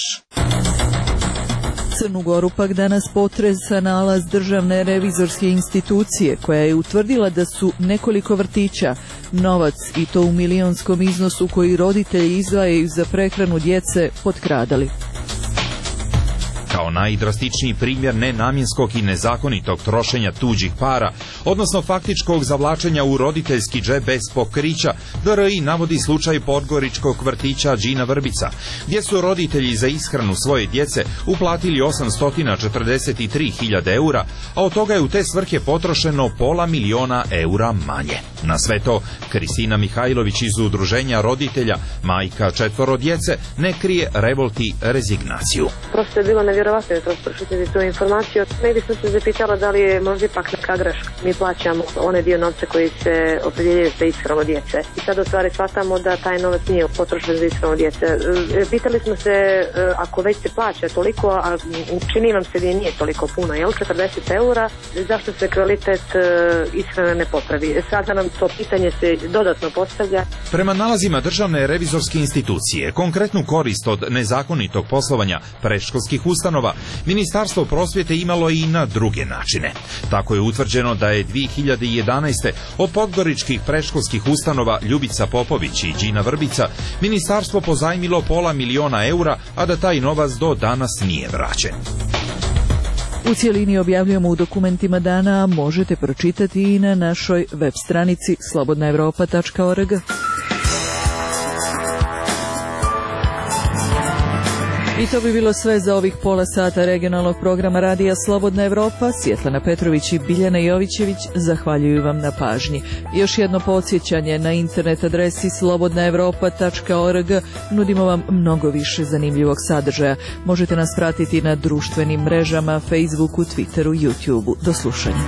Speaker 1: Crnu Goru pak danas potresa nalaz Državne revizorske institucije, koja je utvrdila da su nekoliko vrtića novac, i to u milionskom iznosu koji roditelji izdvajaju za prehranu djece, potkradali.
Speaker 11: Kao najdrastičniji primjer nenamjenskog i nezakonitog trošenja tuđih para, odnosno faktičkog zavlačenja u roditeljski džep bez pokrića, DRI navodi slučaj podgoričkog vrtića Đina Vrbica, gdje su roditelji za ishranu svoje djece uplatili 843.000 eura, a od toga je u te svrhe potrošeno $500.000 eura manje. Na sve to, Kristina Mihajlović iz udruženja roditelja, majka 4 djece, ne krije revolt i rezignaciju.
Speaker 12: Prosto je bilo nevjerovatno jutros pročitati tu informaciju. Negdje sam se zapitala da li je možda ipak neka greška. Mi plaćamo onaj dio novca koji se opredjeljuje za ishranu djece. I sad u stvari shvatamo da taj novac nije potrošen za ishranu djece. Pitali smo se, ako već se plaća toliko, a čini vam se da nije toliko puno, jel? 40 eura, zašto se kvalitet ishrane ne popravi? Sada nam to pitanje se dodatno postavlja.
Speaker 11: Prema nalazima Državne revizorske institucije, konkretnu korist od nezakonitog poslovanja predškolskih ustanova, Ministarstvo prosvjete imalo i na druge načine. Tako je utvrđeno da je 2011. od podgoričkih predškolskih ustanova Ljubica Popović i Đina Vrbica Ministarstvo pozajmilo $500.000 eura, a da taj novac do danas nije vraćen.
Speaker 1: U cijelini objavljujemo u dokumentima dana, a možete pročitati i na našoj web stranici slobodnaevropa.org. I to bi bilo sve za ovih pola sata regionalnog programa Radija Slobodna Evropa. Svjetlana Petrović i Biljana Jovićević zahvaljuju vam na pažnji. Još jedno podsjećanje, na internet adresi slobodnaevropa.org nudimo vam mnogo više zanimljivog sadržaja. Možete nas pratiti na društvenim mrežama, Facebooku, Twitteru, YouTubeu. Do slušanja.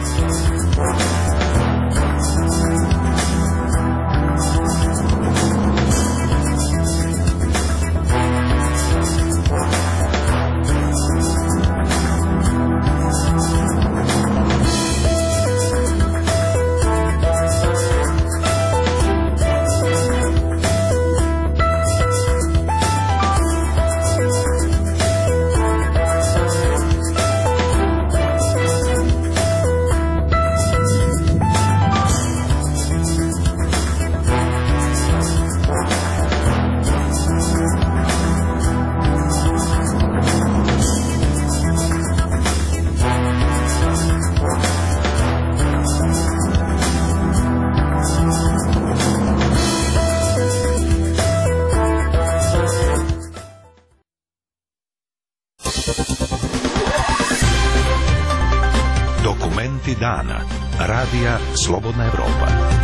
Speaker 6: Dokumenti dana. Radija Slobodna Evropa.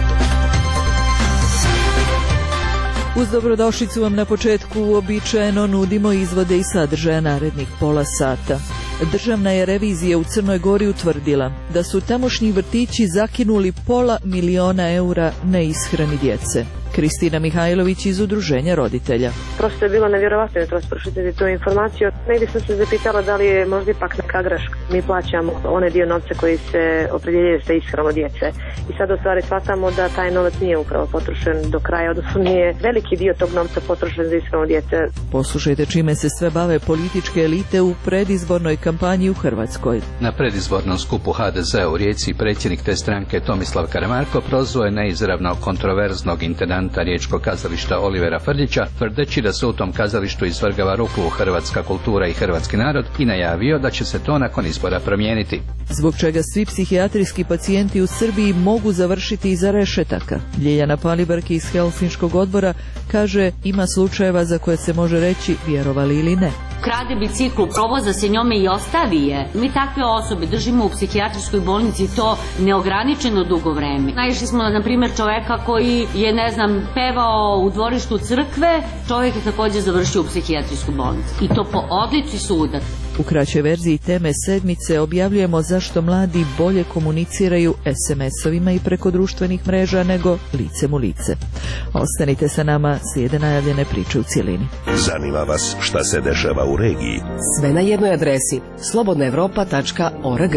Speaker 1: Uz dobrodošlicu vam na početku uobičajeno nudimo izvode i sadržaja narednih pola sata. Državna je revizija u Crnoj Gori utvrdila da su tamošnji vrtići zakinuli $500.000 eura na ishrani djece. Kristina Mihajlović iz Udruženja roditelja.
Speaker 12: Prosto je bilo nevjerovatno jutros pročitati tu informaciju. Negdje sam se zapitala da li je možda ipak neka greška. Mi plaćamo onaj dio novca koji se opredjeljuje za ishranu djece. I sad u stvari shvatamo da taj novac nije upravo potrošen do kraja, odnosno nije veliki dio tog novca potrošen za ishranu djece.
Speaker 1: Poslušajte čime se sve bave političke elite u predizbornoj kampanji u Hrvatskoj.
Speaker 4: Na predizbornom skupu HDZ u Rijeci predsjednik te stranke Tomislav Karamarko prozvao je neizravno kontroverznog intendanta riječkog kazališta Olivera Frljića, tvrdeći da se u tom kazalištu izvrgava ruklu hrvatska kultura i hrvatski narod i najavio da će se to nakon izbora promijeniti.
Speaker 1: Zbog čega svi psihijatrijski pacijenti u Srbiji mogu završiti iza rešetaka. Ljiljana Palibark iz Helsinškog odbora kaže ima slučajeva za koje se može reći vjerovali ili ne.
Speaker 7: Krade biciklu, provoza se njome i ostavi je. Mi takve osobe držimo u psihijatrijskoj bolnici to neograničeno dugo vreme. Naišli smo na primjer čoveka koji je, pevao u dvorištu crkve, čovjek je također završio u psihijatrijskoj bolnici. I to po odluci suda.
Speaker 1: U kraćoj verziji teme sedmice objavljujemo zašto mladi bolje komuniciraju SMS-ovima i preko društvenih mreža nego licem u lice. Ostanite sa nama, slijede najavljene priče u cjelini.
Speaker 6: Zanima vas šta se dešava u regiji?
Speaker 23: Sve na jednoj adresi slobodnaevropa.org.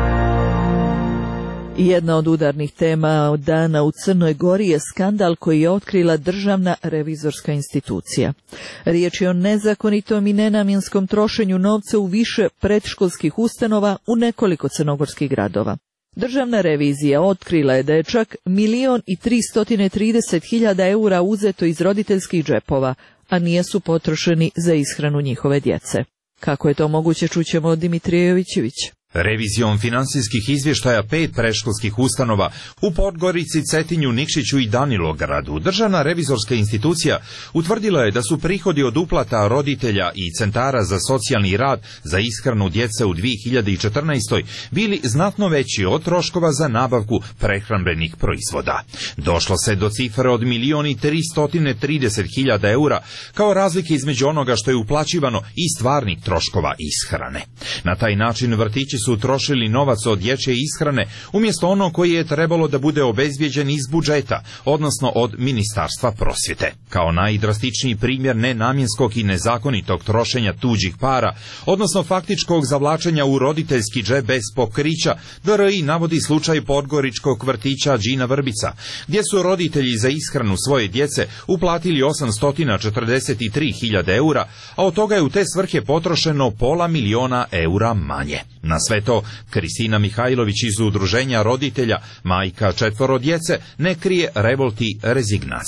Speaker 1: Jedna od udarnih tema od dana u Crnoj Gori je skandal koji je otkrila Državna revizorska institucija. Riječ je o nezakonitom i nenamjenskom trošenju novca u više predškolskih ustanova u nekoliko crnogorskih gradova. Državna revizija otkrila je da je čak 1.330.000 eura uzeto iz roditeljskih džepova, a nisu potrošeni za ishranu njihove djece. Kako je to moguće, čućemo od Dimitrija Jovićević.
Speaker 11: Revizijom finansijskih izvještaja 5 predškolskih ustanova u Podgorici, Cetinju, Nikšiću i Danilogradu, Državna revizorska institucija utvrdila je da su prihodi od uplata roditelja i centara za socijalni rad za ishranu djece u 2014. bili znatno veći od troškova za nabavku prehrambenih proizvoda. Došlo se do cifre od 1.330.000 eura kao razlike između onoga što je uplaćivano i stvarnih troškova ishrane. Na taj način vrtići su trošili novac od dječje ishrane umjesto ono koji je trebalo da bude obezbijeđen iz budžeta, odnosno od Ministarstva prosvjete. Kao najdrastičniji primjer nenamjenskog i nezakonitog trošenja tuđih para, odnosno faktičkog zavlačenja u roditeljski džep bez pokrića, DRI navodi slučaj podgoričkog vrtića Đina Vrbica, gdje su roditelji za ishranu svoje djece uplatili 843.000 eura, a od toga je u te svrhe potrošeno $500.000 eura manje. Na sve to, Kristina Mihajlović iz Udruženja roditelja, majka 4 djece, ne krije revolt i rezignaciju.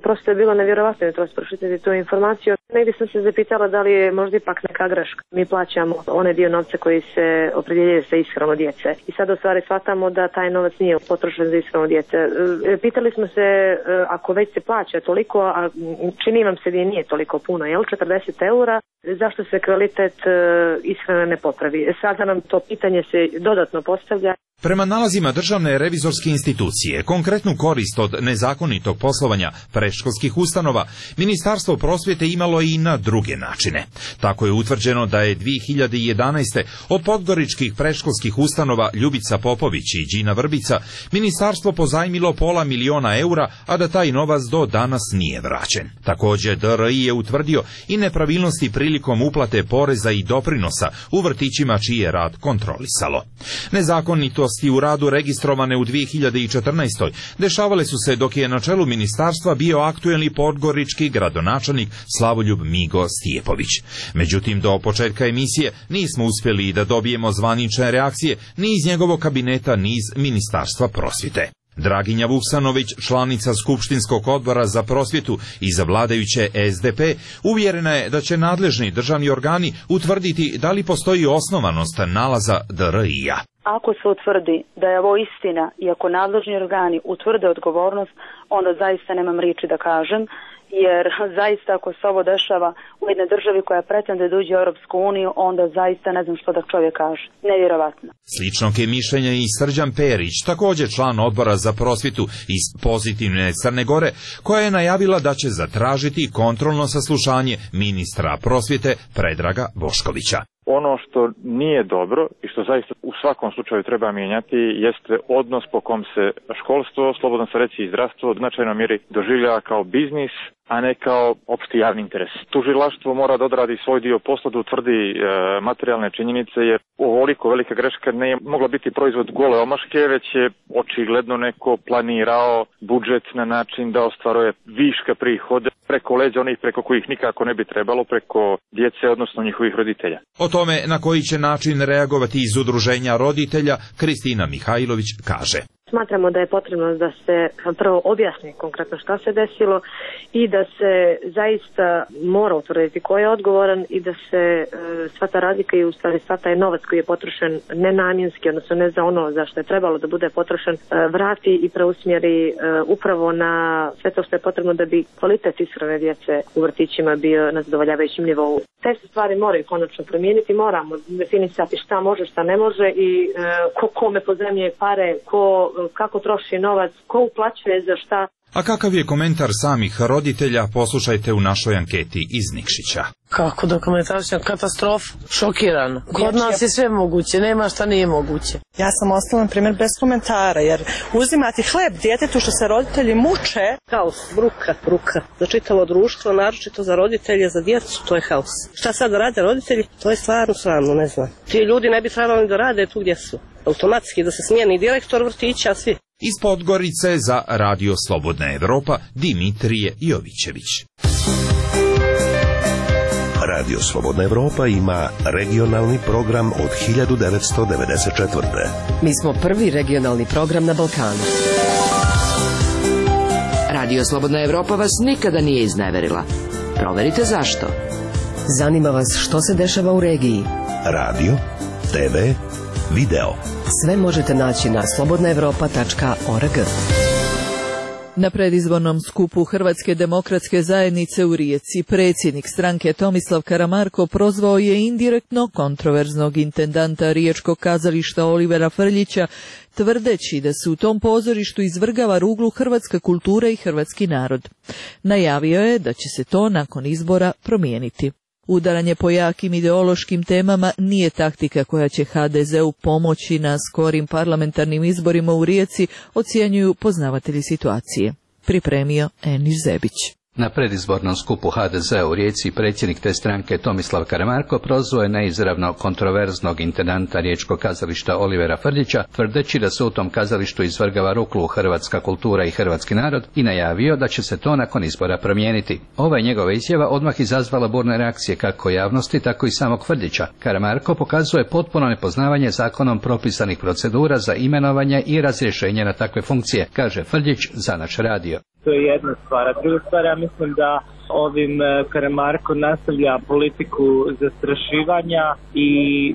Speaker 12: Prosto je bilo nevjerovatno jutros pročitati tu informaciju. Negdje sam se zapitala da li je možda ipak neka greška. Mi plaćamo onaj dio novca koji se opredjeljuje za ishranu djece. I sad u stvari shvatamo da taj novac nije potrošen za ishranu djece. Pitali smo se, ako već se plaća toliko, a čini vam se da nije toliko puno, 40 eura, zašto se kvalitet ishrane ne popravi? Sada nam to pitanje se dodatno postavlja.
Speaker 11: Prema nalazima Državne revizorske institucije, konkretnu korist od nezakonitog poslovanja predškolskih ustanova, Ministarstvo prosvjete imalo i na druge načine. Tako je utvrđeno da je 2011. od podgoričkih predškolskih ustanova Ljubica Popović i Đina Vrbica Ministarstvo pozajmilo $500.000, a da taj novac do danas nije vraćen. Također DRI je utvrdio i nepravilnosti prilikom uplate poreza i doprinosa u vrtićima čiji je rad kontrolisalo. Nezakonitosti u radu registrovane u 2014. dešavale su se dok je na čelu ministarstva bio aktuelni podgorički gradonačelnik Slavoljub Migo Stijepović. Međutim, do početka emisije nismo uspjeli da dobijemo zvanične reakcije ni iz njegovog kabineta ni iz Ministarstva prosvjete. Draginja Vuksanović, članica Skupštinskog odbora za prosvjetu i za vladajuće SDP, uvjerena je da će nadležni državni organi utvrditi da li postoji osnovanost nalaza DRI-a.
Speaker 13: Ako se utvrdi da je ovo istina i ako nadležni organi utvrde odgovornost, onda zaista nemam riječi da kažem, jer zaista ako se ovo dešava u jednoj državi koja pretende da uđe u Europsku uniju, onda zaista ne znam što da čovjek kaže. Nevjerovatno.
Speaker 11: Sličnog je mišljenja i Srđan Perić, također član odbora za prosvjetu iz Pozitivne Crne Gore, koja je najavila da će zatražiti kontrolno saslušanje ministra prosvjete Predraga Boškovića.
Speaker 14: Ono što nije dobro i što zaista u svakom slučaju treba mijenjati jeste odnos po kom se školstvo, slobodno se reći i zdravstvo, u značajnoj mjeri doživljava kao biznis, a ne kao opšti javni interes. Tužilaštvo mora da odradi svoj dio posla, da utvrdi materijalne činjenice, jer ovoliko velika greška ne je mogla biti proizvod gole omaške, već je očigledno neko planirao budžet na način da ostvaruje viška prihode preko leđa onih preko kojih nikako ne bi trebalo, preko djece, odnosno njihovih roditelja.
Speaker 11: O tome na koji će način reagovati iz udruženja roditelja, Kristina Mihajlović kaže.
Speaker 12: Smatramo da je potrebno da se prvo objasni konkretno šta se desilo i da se zaista mora utvrditi ko je odgovoran i da se sva ta razlika i u stvari sva taj novac koji je potrošen nenamjenski, odnosno ne za ono za što je trebalo da bude potrošen, vrati i preusmjeri upravo na sve to što je potrebno da bi kvalitet ishrane djece u vrtićima bio na zadovoljavajućem nivou. Te se stvari moraju konačno promijeniti, moramo definisati šta može, šta ne može i kome pozajmljuje pare, kako troši novac, ko uplaćuje za šta.
Speaker 11: A kakav je komentar samih roditelja, poslušajte u našoj anketi iz Nikšića.
Speaker 15: Kako dokumentacija, katastrofa, šokiran. Kod nas je sve moguće, nema šta nije moguće.
Speaker 16: Ja sam ostala, na primjer, bez komentara, jer uzimati hleb djetetu što se roditelji muče.
Speaker 17: Haos, bruka za čitavo društvo, naročito za roditelje, za djecu, to je haos. Šta sad da rade roditelji? To je stvarno sramno, ne znam. Ti ljudi ne bi trebali da rade tu gdje su. Automatski da se smijeni direktor vrtića, svi.
Speaker 11: Iz Podgorice za Radio Slobodna Evropa, Dimitrije Jovićević.
Speaker 6: Radio Slobodna Evropa ima regionalni program od 1994.
Speaker 23: Mi smo prvi regionalni program na Balkanu. Radio Slobodna Evropa vas nikada nije izneverila. Proverite zašto. Zanima vas što se dešava u regiji.
Speaker 6: Radio, TV, video.
Speaker 23: Sve možete naći na slobodnaevropa.org.
Speaker 1: Na predizbornom skupu Hrvatske demokratske zajednice u Rijeci predsjednik stranke Tomislav Karamarko prozvao je indirektno kontroverznog intendanta Riječkog kazališta Olivera Frljića, tvrdeći da se u tom pozorištu izvrgava ruglu hrvatska kultura i hrvatski narod. Najavio je da će se to nakon izbora promijeniti. Udaranje po jakim ideološkim temama nije taktika koja će HDZ-u pomoći na skorim parlamentarnim izborima u Rijeci, ocjenjuju poznavatelji situacije. Pripremio Enis Zebić.
Speaker 4: Na predizbornom skupu HDZ-a u Rijeci predsjednik te stranke Tomislav Karamarko prozvao je neizravno kontroverznog intendanta Riječkog kazališta Olivera Frljića, tvrdeći da se u tom kazalištu izvrgava ruglu hrvatska kultura i hrvatski narod i najavio da će se to nakon izbora promijeniti. Ova je njegova izjava odmah izazvala burne reakcije kako javnosti, tako i samog Frljića. Karamarko pokazuje potpuno nepoznavanje zakonom propisanih procedura za imenovanje i razrješenje na takve funkcije, kaže Frljić za naš radio.
Speaker 5: To je jedna stvar. A druga stvar, ja mislim da ovim Karamarko nastavlja politiku zastrašivanja i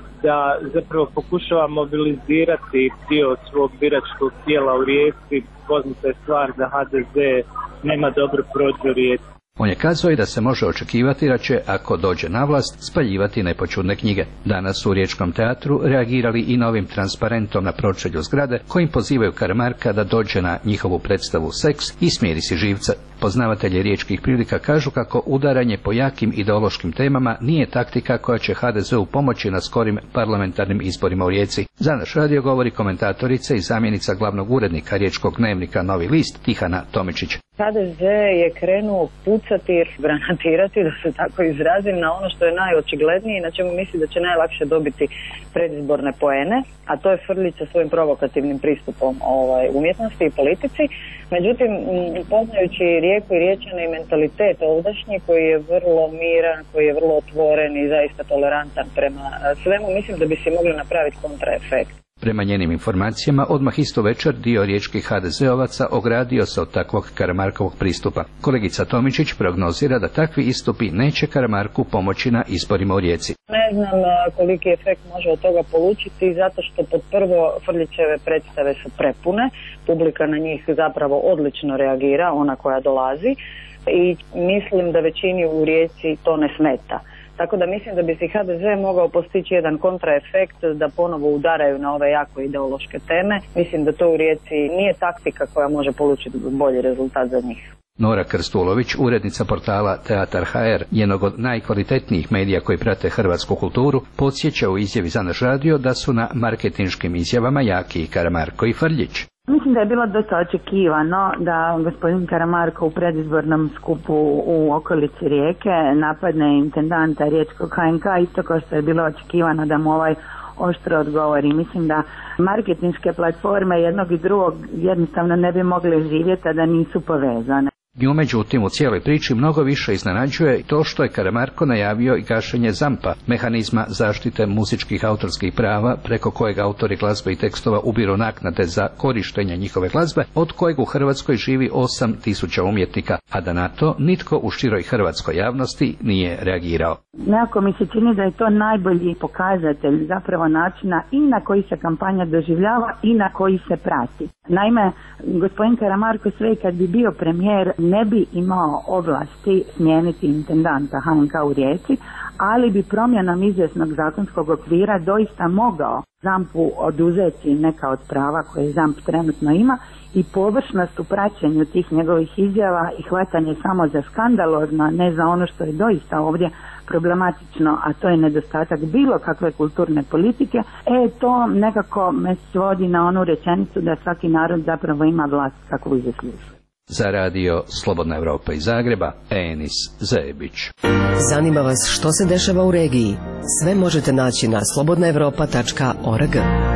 Speaker 5: da zapravo pokušava mobilizirati dio svog biračkog tijela u Rijeci. Poznata je stvar da HDZ nema dobro prođu u Rijeci.
Speaker 4: On je kazao i da se može očekivati da će, ako dođe na vlast, spaljivati nepočudne knjige. Danas su u Riječkom teatru reagirali i novim transparentom na pročelju zgrade, kojim pozivaju Karamarka da dođe na njihovu predstavu Seks i smiri si živca. Poznavatelji riječkih prilika kažu kako udaranje po jakim ideološkim temama nije taktika koja će HDZ-u pomoći na skorim parlamentarnim izborima u Rijeci. Za naš radio govori komentatorica i zamjenica glavnog urednika riječkog dnevnika Novi list Tihana Tomičić.
Speaker 18: HDZ je krenuo pucati, granatirati, da se tako izrazim, na ono što je najočiglednije i na čemu misli da će najlakše dobiti predizborne poene, a to je Frljić sa svojim provokativnim pristupom umjetnosti i politici. Međutim, poznajući Rijeku i Riječane i mentalitet ovdašnji koji je vrlo miran, koji je vrlo otvoren i zaista tolerantan prema svemu, mislim da bi se mogli napraviti kontraefekt.
Speaker 4: Prema njenim informacijama, odmah isto večer dio riječkih HDZ-ovaca ogradio se od takvog Karamarkovog pristupa. Kolegica Tomičić prognozira da takvi istupi neće Karamarku pomoći na izborima u Rijeci.
Speaker 18: Ne znam koliki efekt može od toga polučiti, zato što pod prvo Frljićeve predstave su prepune, publika na njih zapravo odlično reagira, ona koja dolazi, i mislim da većini u Rijeci to ne smeta. Tako da mislim da bi se HDZ mogao postići jedan kontraefekt da ponovo udaraju na ove jako ideološke teme. Mislim da to u Rijeci nije taktika koja može polučiti bolji rezultat za njih.
Speaker 4: Nora Krstulović, urednica portala Teatar HR, jednog od najkvalitetnijih medija koji prate hrvatsku kulturu, podsjeća u izjavi za naš radio da su na marketinškim izjavama jaki i Karamarko i Frljić.
Speaker 19: Mislim da je bilo dosta očekivano da gospodin Karamarko u predizbornom skupu u okolici Rijeke napadne intendanta riječkog HNK, isto kao što je bilo očekivano da mu oštro odgovori. Mislim da marketinške platforme jednog i drugog jednostavno ne bi mogle živjeti, a da nisu povezane.
Speaker 4: Nju međutim u cijeloj priči mnogo više iznenađuje to što je Karamarko najavio i gašenje ZAMP-a, mehanizma zaštite muzičkih autorskih prava, preko kojeg autori glazbe i tekstova ubiru naknade za korištenje njihove glazbe, od kojeg u Hrvatskoj živi 8.000 umjetnika, a da na to nitko u široj hrvatskoj javnosti nije reagirao.
Speaker 19: Nekako mi se čini da je to najbolji pokazatelj zapravo načina i na koji se kampanja doživljava i na koji se prati. Naime, gospodin Karamarko sve kad bi bio premijer ne bi imao ovlasti smijeniti intendanta HNK u Rijeci, ali bi promjenom izvjesnog zakonskog okvira doista mogao ZAMP-u oduzeti neka od prava koje ZAMP trenutno ima i površnost u praćenju tih njegovih izjava i hvatanje samo za skandalozno, ne za ono što je doista ovdje problematično, a to je nedostatak bilo kakve kulturne politike, to nekako me svodi na onu rečenicu da svaki narod zapravo ima vlast kakvu zaslužuje.
Speaker 4: Za radio Slobodna Evropa iz Zagreba, Enis Zebić.
Speaker 23: Zanima vas što se dešava u regiji? Sve možete naći na slobodnaevropa.org.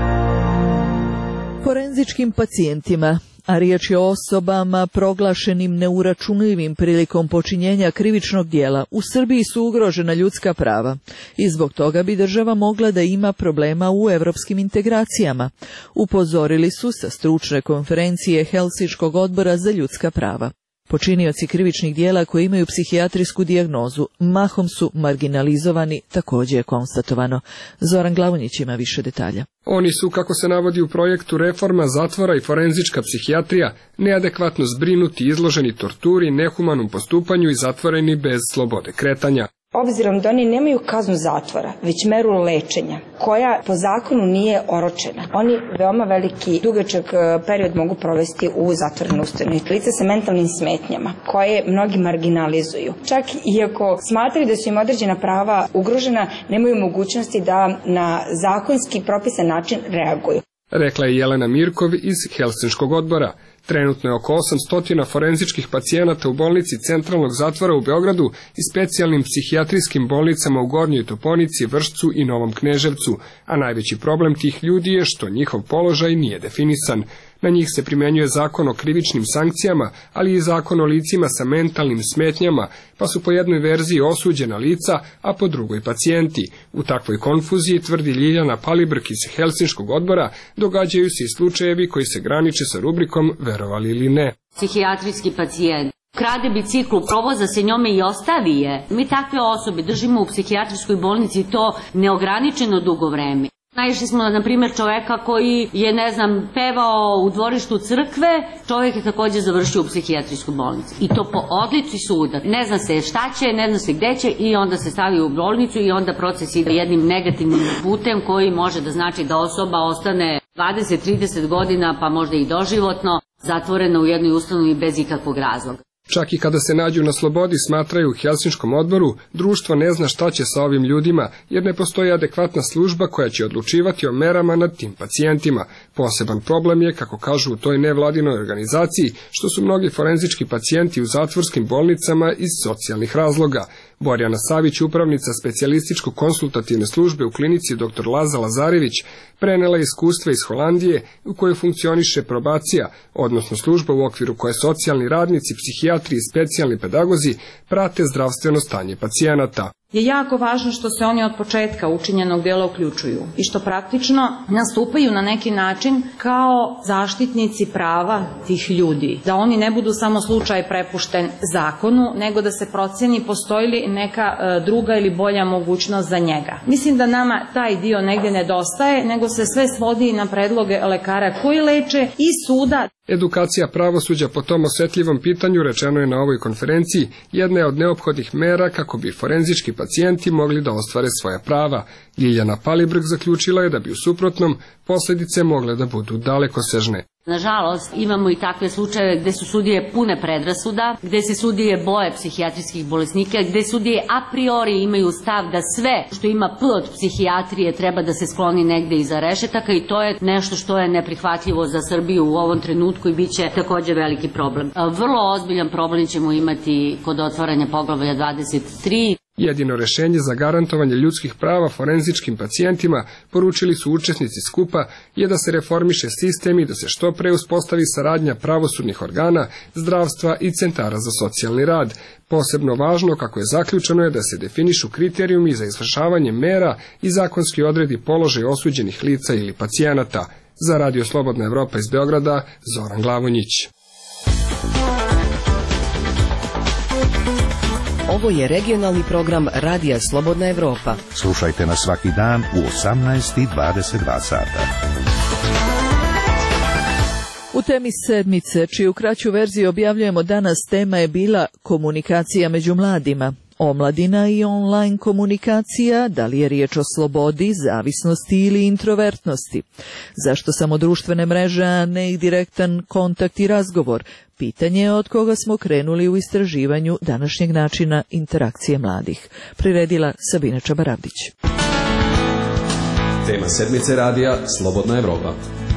Speaker 1: Forenzičkim pacijentima, a riječ je o osobama proglašenim neuračunljivim prilikom počinjenja krivičnog djela, u Srbiji su ugrožena ljudska prava i zbog toga bi država mogla da ima problema u europskim integracijama. Upozorili su sa stručne konferencije Helsinškog odbora za ljudska prava. Počinioci krivičnih djela koji imaju psihijatrijsku dijagnozu mahom su marginalizovani, također je konstatovano. Zoran Glavonjić ima više detalja.
Speaker 20: Oni su, kako se navodi u projektu Reforma zatvora i forenzička psihijatrija, neadekvatno zbrinuti, izloženi torturi, nehumanom postupanju i zatvoreni bez slobode kretanja.
Speaker 21: Obzirom da oni nemaju kaznu zatvora, već meru lečenja, koja po zakonu nije oročena. Oni veoma veliki, dugačak period mogu provesti u zatvorenoj ustanovi. Lice sa mentalnim smetnjama, koje mnogi marginalizuju. Čak i ako smatraju da su im određena prava ugrožena, nemaju mogućnosti da na zakonski propisan način reaguju.
Speaker 20: Rekla je Jelena Mirkov iz Helsinškog odbora. Trenutno je oko 800 forenzičkih pacijenata u bolnici Centralnog zatvora u Beogradu i specijalnim psihijatrijskim bolnicama u Gornjoj Toponici, Vršcu i Novom Kneževcu, a najveći problem tih ljudi je što njihov položaj nije definisan. Na njih se primjenjuje zakon o krivičnim sankcijama, ali i zakon o licima sa mentalnim smetnjama, pa su po jednoj verziji osuđena lica, a po drugoj pacijenti. U takvoj konfuziji, tvrdi Ljiljana Palibrk iz Helsinškog odbora, događaju se i slučajevi koji se graniče sa rubrikom verovali ili ne.
Speaker 7: Psihijatrijski pacijent krade biciklu, provoza se njome i ostavi je. Mi takve osobe držimo u psihijatrijskoj bolnici to neograničeno dugo vreme. Naišli smo, na primjer, čoveka koji je, pevao u dvorištu crkve, čovjek je također završio u psihijatrijskoj bolnici. I to po odluci suda. Ne zna se šta će, ne zna se gde će i onda se stavi u bolnicu i onda proces ide jednim negativnim putem koji može da znači da osoba ostane 20-30 godina, pa možda i doživotno, zatvorena u jednoj ustanovi bez ikakvog razloga.
Speaker 20: Čak i kada se nađu na slobodi, smatraju u Helsinškom odboru, društvo ne zna šta će sa ovim ljudima, jer ne postoji adekvatna služba koja će odlučivati o merama nad tim pacijentima. Poseban problem je, kako kažu u toj nevladinoj organizaciji, što su mnogi forenzički pacijenti u zatvorskim bolnicama iz socijalnih razloga. Borjana Savić, upravnica specijalističko-konsultativne službe u klinici dr. Laza Lazarević, prenela iskustva iz Holandije u kojoj funkcioniše probacija, odnosno služba u okviru koje socijalni radnici, psihijatri i specijalni pedagozi prate zdravstveno stanje pacijenata.
Speaker 3: Je jako važno što se oni od početka učinjenog dela uključuju i što praktično nastupaju na neki način kao zaštitnici prava tih ljudi. Da oni ne budu samo slučaj prepušten zakonu, nego da se proceni postoji li neka druga ili bolja mogućnost za njega. Mislim da nama taj dio negdje nedostaje, nego se sve svodi na predloge lekara koji leče i suda.
Speaker 20: Edukacija pravosuđa po tom osetljivom pitanju, rečeno je na ovoj konferenciji, jedna je od neophodnih mera kako bi forenzički pacijenti mogli da ostvare svoja prava. Ljiljana Palibrk zaključila je da bi u suprotnom posljedice mogle da budu dalekosežne.
Speaker 7: Nažalost, imamo i takve slučajeve gde su sudije pune predrasuda, gde se sudije boje psihijatrijskih bolesnika, gde sudije a priori imaju stav da sve što ima P od psihijatrije treba da se skloni negde iza rešetaka i to je nešto što je neprihvatljivo za Srbiju u ovom trenutku i bit će također veliki problem. Vrlo ozbiljan problem ćemo imati kod otvaranja poglavlja 23.
Speaker 20: Jedino rešenje za garantovanje ljudskih prava forenzičkim pacijentima, poručili su učesnici skupa, je da se reformiše sistem i da se što pre uspostavi saradnja pravosudnih organa, zdravstva i centara za socijalni rad. Posebno važno, kako je zaključeno, je da se definišu kriterijumi za izvršavanje mera i zakonski odredi položaj osuđenih lica ili pacijenata. Za Radio Slobodna Evropa iz Beograda, Zoran Glavonjić.
Speaker 23: Ovo je regionalni program Radija Slobodna Evropa.
Speaker 6: Slušajte nas svaki dan u 18:22 sata.
Speaker 1: U temi sedmice, čiju kraću verziju objavljujemo danas, tema je bila komunikacija među mladima. Omladina i online komunikacija, da li je riječ o slobodi, zavisnosti ili introvertnosti? Zašto samo društvene mreže, a ne i direktan kontakt i razgovor? Pitanje je od koga smo krenuli u istraživanju današnjeg načina interakcije mladih. Priredila Sabina Čabaravdić.
Speaker 10: Tema sedmice radija Slobodna Evropa.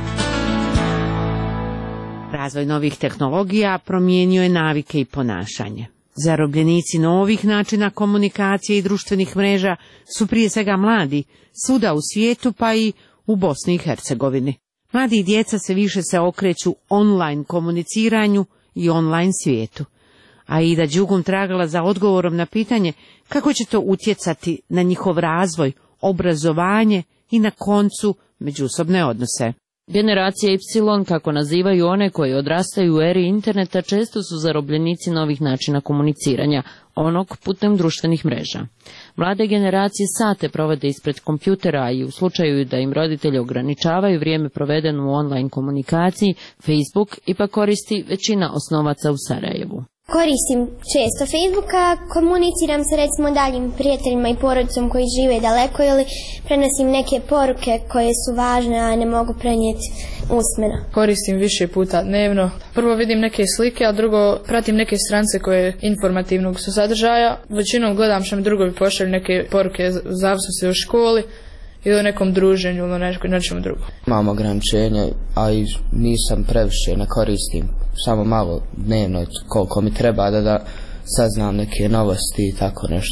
Speaker 22: Razvoj novih tehnologija promijenio je navike i ponašanje. Zarobljenici novih načina komunikacije i društvenih mreža su prije svega mladi, svuda u svijetu pa i u Bosni i Hercegovini. Mladi i djeca se više okreću online komuniciranju i online svijetu. Aida Đugum tragala za odgovorom na pitanje kako će to utjecati na njihov razvoj, obrazovanje i na koncu međusobne odnose.
Speaker 24: Generacija Y, kako nazivaju one koji odrastaju u eri interneta, često su zarobljenici novih načina komuniciranja, onog putem društvenih mreža. Mlade generacije sate provode ispred kompjutera i u slučaju da im roditelji ograničavaju vrijeme provedeno u online komunikaciji, Facebook ipak koristi većina osnovaca u Sarajevu.
Speaker 25: Koristim često Facebooka, komuniciram sa recimo daljim prijateljima i porodicom koji žive daleko ili prenosim neke poruke koje su važne, a ne mogu prenijeti usmeno.
Speaker 26: Koristim više puta dnevno. Prvo vidim neke slike, a drugo pratim neke stranice koje informativnog su sadržaja. Većinom gledam što mi drugovi pošalju neke poruke zavisnosti o školi ili o nekom druženju ili nečemu drugom.
Speaker 27: Imam ograničenje, a i nisam previše, ne koristim, samo malo dnevno koliko mi treba da saznam neke novosti i tako nešto.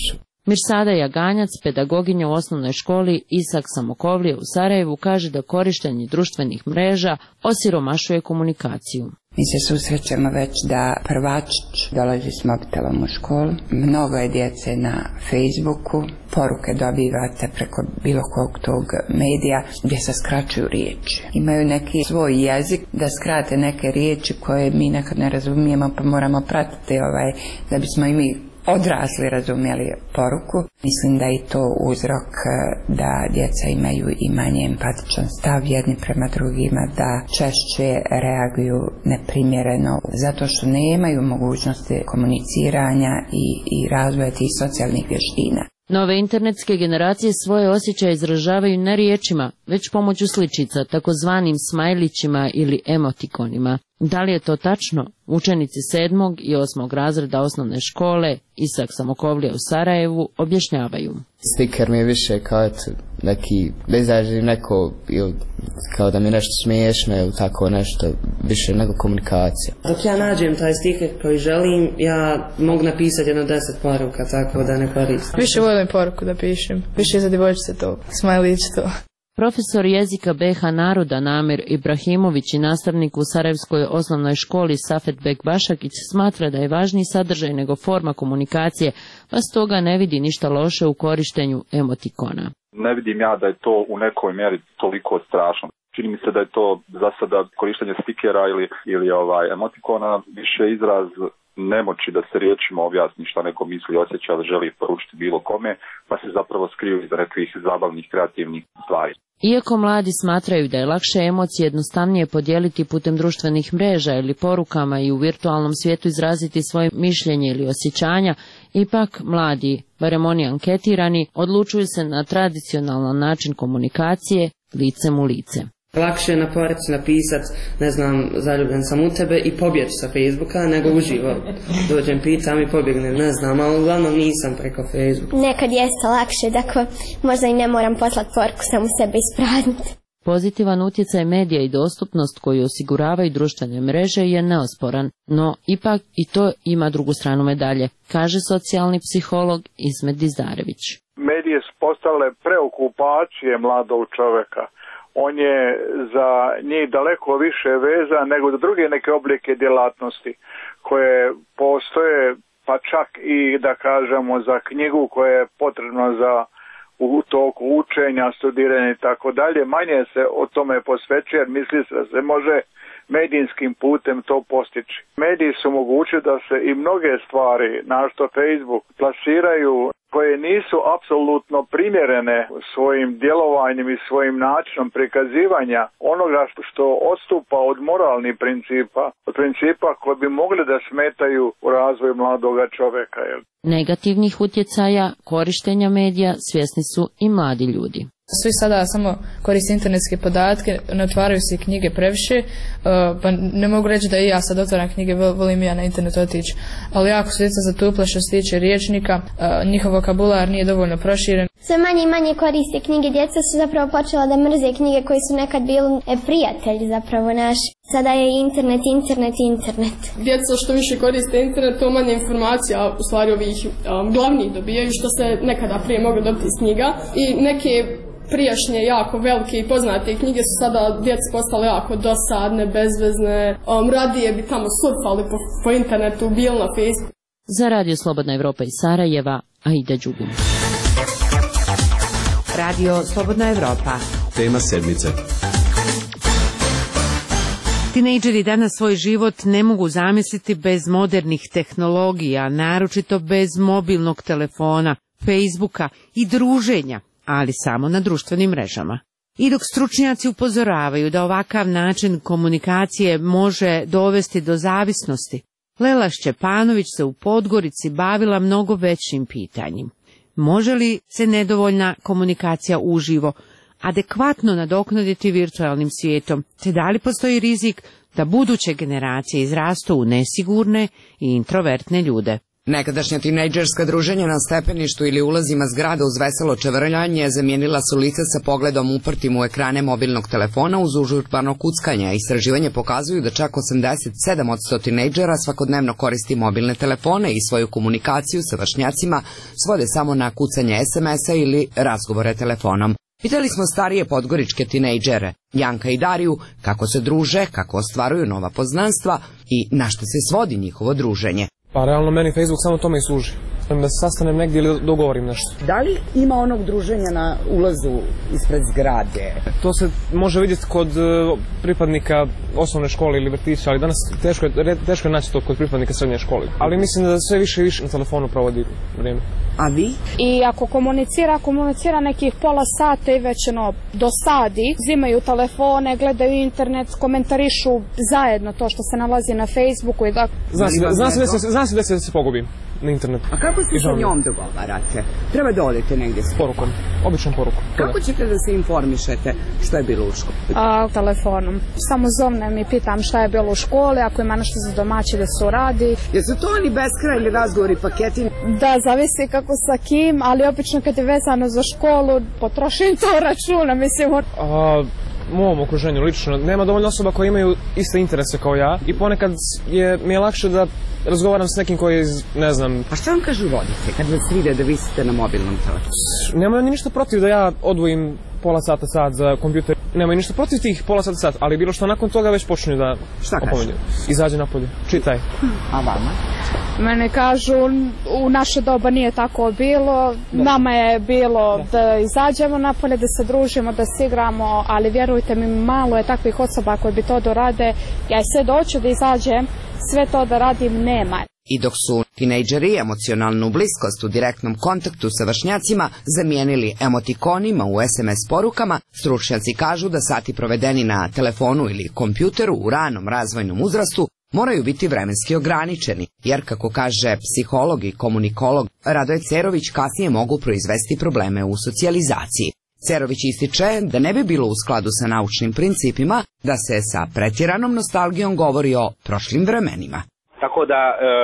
Speaker 24: Mirsada Jaganjac, pedagoginja u osnovnoj školi Isak Samokovlije u Sarajevu, kaže da korištenje društvenih mreža osiromašuje komunikaciju.
Speaker 2: Mi se susrećemo već da prvačić dolazi s mobitelom u školu. Mnogo je djece na Facebooku, poruke dobivate preko bilo kog tog medija gdje se skraćuju riječi. Imaju neki svoj jezik da skrate neke riječi koje mi nekad ne razumijemo, pa moramo pratiti da bismo i mi odrasli razumjeli poruku. Mislim da je to uzrok da djeca imaju i manje empatičan stav jedni prema drugima, da češće reaguju neprimjereno zato što nemaju mogućnosti komuniciranja i razvoja tih socijalnih vještina.
Speaker 24: Nove internetske generacije svoje osjećaje izražavaju ne riječima, već pomoću sličica, takozvanim smajlićima ili emotikonima. Da li je to tačno? Učenici 7. i 8. razreda osnovne škole Isak Samokovlija u Sarajevu objašnjavaju.
Speaker 27: Stiker mi je više kao neki, da izražim neko, ili kao da mi je nešto smiješno ili tako nešto, više nego komunikacija.
Speaker 17: Dok ja nađem taj stiker koji želim, ja mogu napisati jedno 10 poruka, tako da ne koristim.
Speaker 26: Više volim poruku da pišem, više za djevojčice to, smajlić to.
Speaker 24: Profesor jezika BH naroda Namir Ibrahimović i nastavnik u Sarajevskoj osnovnoj školi Safet Bekbašakić smatra da je važniji sadržaj nego forma komunikacije, pa stoga ne vidi ništa loše u korištenju emotikona.
Speaker 8: Ne vidim ja da je to u nekoj mjeri toliko strašno. Čini mi se da je to za sada korištenje stikera ili emotikona više izraz nemoći da se riječima objasni šta neko misli, osjeća, da želi poručiti bilo kome, pa se zapravo skriju iza nekih zabavnih, kreativnih stvari.
Speaker 24: Iako mladi smatraju da je lakše emocije jednostavnije podijeliti putem društvenih mreža ili porukama i u virtualnom svijetu izraziti svoje mišljenje ili osjećanja, ipak mladi, barem oni anketirani, odlučuju se na tradicionalan način komunikacije licem u lice.
Speaker 17: Lakše je na poruci napisat, ne znam, zaljubljen sam u tebe i pobjeći sa Facebooka, nego uživo. Dođem, pitam i pobjegnem, ne znam, ali uglavnom nisam preko Facebooka.
Speaker 25: Nekad jeste lakše, dakle možda i ne moram poslati poruku, samo sebe isprazniti.
Speaker 24: Pozitivan utjecaj medija i dostupnost koju osiguravaju društvene mreže je neosporan, no ipak i to ima drugu stranu medalje, kaže socijalni psiholog Ismet Dizdarević.
Speaker 9: Medije su postale preokupacije mladog čovjeka. On je za njih daleko više vezan nego za druge neke oblike djelatnosti koje postoje, pa čak i da kažemo za knjigu koja je potrebna za u toku učenja, studiranja i tako dalje. Manje se o tome posvećuje jer misli se da se može medijskim putem to postići. Mediji su mogući da se i mnoge stvari, našto Facebook, plasiraju koje nisu apsolutno primjerene svojim djelovanjem i svojim načinom prikazivanja onoga što odstupa od moralnih principa, od principa koji bi mogli da smetaju u razvoju mladoga čovjeka.
Speaker 24: Negativnih utjecaja korištenja medija svjesni su i mladi ljudi.
Speaker 26: Svi sada samo koriste internetske podatke, ne otvaraju se knjige previše, pa ne mogu reći da i ja sad otvaram knjige, volim ja na internet otići, ali jako su djeca zatuple što se tiče riječnika, njihov vokabular nije dovoljno proširen.
Speaker 25: Sve manje i manje koriste knjige, djeca su zapravo počela da mrze knjige koji su nekad bili prijatelji zapravo naši. Sada je internet.
Speaker 12: Djeca što više koriste internet, to manje informacija, u stvari ovih glavnih dobijaju što se nekada prije moglo dobiti iz knjiga i neke prijašnje jako velike i poznate knjige su sada djeca postale jako dosadne, bezvezne, radije bi tamo surfali po internetu, bili na Facebooku.
Speaker 24: Za Radio Slobodna Evropa iz Sarajeva, Aida Đugum.
Speaker 22: Radio Slobodna Evropa.
Speaker 10: Tema sedmice.
Speaker 22: Tinejdžeri danas svoj život ne mogu zamisliti bez modernih tehnologija, naročito bez mobilnog telefona, Facebooka i druženja, ali samo na društvenim mrežama. I dok stručnjaci upozoravaju da ovakav način komunikacije može dovesti do zavisnosti, Lela Šćepanović se u Podgorici bavila mnogo većim pitanjem. Može li se nedovoljna komunikacija uživo adekvatno nadoknaditi virtualnim svijetom, te da li postoji rizik da buduće generacije izrastu u nesigurne i introvertne ljude?
Speaker 5: Nekadašnja tinejdžerska druženja na stepeništu ili ulazima zgrada uz veselo čevrljanje zamijenila su lice sa pogledom uprtim u ekrane mobilnog telefona uz užurbano kuckanje. Istraživanje pokazuju da čak 87% tinejdžera svakodnevno koristi mobilne telefone i svoju komunikaciju sa vršnjacima svode samo na kucanje SMS-a ili razgovore telefonom. Pitali smo starije podgoričke tinejdžere, Janka i Dariju, kako se druže, kako ostvaruju nova poznanstva i na što se svodi njihovo druženje.
Speaker 11: Pa realno meni Facebook samo tome i služi. Da se sastanem negdje ili dogovorim nešto.
Speaker 13: Da li ima onog druženja na ulazu ispred zgrade?
Speaker 11: To se može vidjeti kod pripadnika osnovne škole ili vrtića, ali danas teško je naći to kod pripadnika srednje škole. Ali mislim da sve više i više na telefonu provodi vrijeme.
Speaker 13: A vi?
Speaker 14: I ako komunicira nekih pola sata i već dosadi, uzimaju telefone, gledaju internet, komentarišu zajedno to što se nalazi na Facebooku i tako.
Speaker 11: Zna se da se pogubim na internetu.
Speaker 13: A kako se sa njom dogovarate? Treba da odete negdje s
Speaker 11: porukom, običnom porukom.
Speaker 13: Kako ćete da se informišete što je bilo u školi?
Speaker 14: Telefonom. Samo zovnem i pitam šta je bilo u školi, ako ima nešto za domaći da se uradi.
Speaker 13: Jesu to oni beskrajni razgovori, paketi?
Speaker 14: Da, zavisi kako sa kim, ali obično kad je vezano za školu, potrošim to računa, mislim.
Speaker 11: Mom okruženju lično nema dovoljno osoba koje imaju iste interese kao ja i ponekad mi je lakše da razgovaram s nekim koji, ne znam...
Speaker 13: A šta vam kažu roditelji kad vas vide da visite na mobilnom telefonu?
Speaker 11: Nemaju ni ništa protiv da ja odvojim pola sata, sat za kompjuter. Nemaju ništa protiv tih pola sata, sat, ali bilo što nakon toga već počinju da opominju. Izađe napolje, čitaj.
Speaker 13: A vama?
Speaker 14: Mene kažu, u naše doba nije tako bilo, nama je bilo da izađemo napolje, da se družimo, da se igramo, ali vjerujte mi, malo je takvih osoba koji bi to dorade. Ja sve doću da izađem, sve to da radim nema.
Speaker 5: I dok su tinejdžeri emocionalnu bliskost u direktnom kontaktu sa vršnjacima zamijenili emotikonima u SMS porukama, stručnjaci kažu da sati provedeni na telefonu ili kompjuteru u ranom razvojnom uzrastu moraju biti vremenski ograničeni, jer kako kaže psiholog i komunikolog Radoje Cerović, kasnije mogu proizvesti probleme u socijalizaciji. Cerović ističe da ne bi bilo u skladu sa naučnim principima da se sa pretjeranom nostalgijom govori o prošlim vremenima.
Speaker 15: Tako da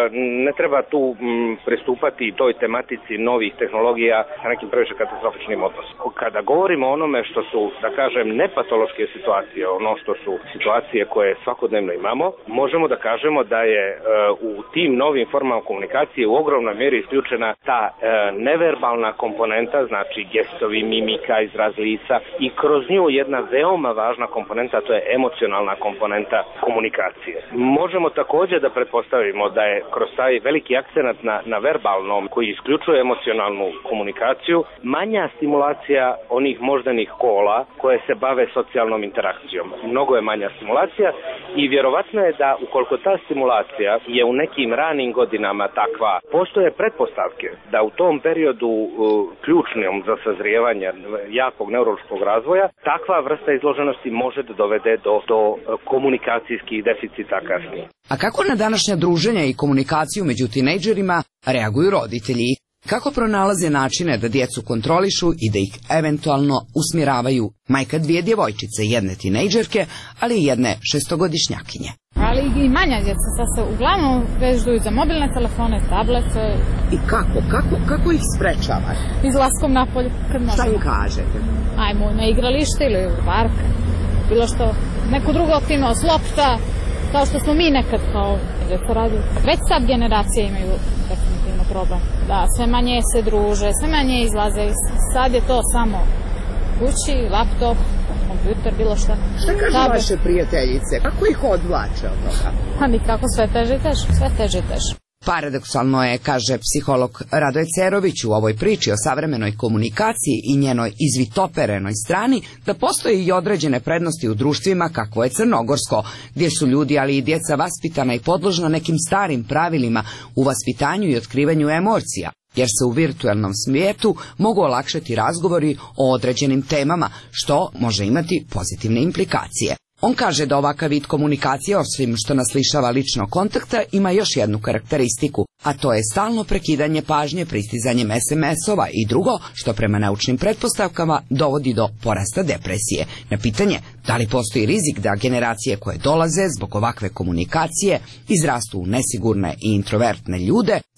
Speaker 15: ne treba tu pristupati toj tematici novih tehnologija sa nekim previše katastrofičnim odnosom. Kada govorimo o onome što su, da kažem, nepatološke situacije, ono što su situacije koje svakodnevno imamo, možemo da kažemo da je u tim novim formama komunikacije u ogromnoj mjeri isključena ta neverbalna komponenta, znači gestovi, mimika, izraz lica i kroz nju jedna veoma važna komponenta, to je emocionalna komponenta komunikacije. Možemo također da pretpostavimo da je kroz taj veliki akcenat na verbalnom koji isključuje emocionalnu komunikaciju manja stimulacija onih moždanih kola koje se bave socijalnom interakcijom. Mnogo je manja stimulacija i vjerovatno je da ukoliko ta stimulacija je u nekim ranim godinama takva, postoje pretpostavke da u tom periodu ključnom za sazrijevanje jakog neurološkog razvoja takva vrsta izloženosti može da dovede do komunikacijskih deficita kasnije.
Speaker 5: A kako na današnja druženja i komunikaciju među tinejdžerima reaguju roditelji? Kako pronalaze načine da djecu kontrolišu i da ih eventualno usmjeravaju? Majka dvije djevojčice, jedne tinejdžerke, ali i jedne šestogodišnjakinje.
Speaker 14: Ali i manja djeca se uglavnom vežuju za mobilne telefone, tablete.
Speaker 13: I kako ih sprečavate?
Speaker 14: Izlaskom napolje.
Speaker 13: Šta im kažete?
Speaker 14: Ajmo na igralište ili u park. Bilo što, neku drugu aktivnost, lopta, kao što smo mi nekad kao djeca radili. Već sad generacije imaju definitivno problem. Da, sve manje se druže, sve manje izlaze. Sad je to samo kući, laptop, kompjuter, bilo šta.
Speaker 13: Šta kažu vaše prijateljice? Kako ih odvlače od toga?
Speaker 14: Pa nikako, sve teže i teže, sve teže i teže.
Speaker 5: Paradoksalno je, kaže psiholog Radoje Cerović u ovoj priči o savremenoj komunikaciji i njenoj izvitoperenoj strani, da postoje i određene prednosti u društvima kakvo je crnogorsko, gdje su ljudi, ali i djeca vaspitana i podložna nekim starim pravilima u vaspitanju i otkrivanju emocija, jer se u virtualnom svijetu mogu olakšati razgovori o određenim temama, što može imati pozitivne implikacije. On kaže da ovakav vid komunikacije, osim što nas lišava ličnog kontakta, ima još jednu karakteristiku, a to je stalno prekidanje pažnje pristizanjem SMS-ova i drugo, što prema naučnim pretpostavkama dovodi do porasta depresije. Na pitanje da li postoji rizik da generacije koje dolaze zbog ovakve komunikacije izrastu u nesigurne i introvertne ljude,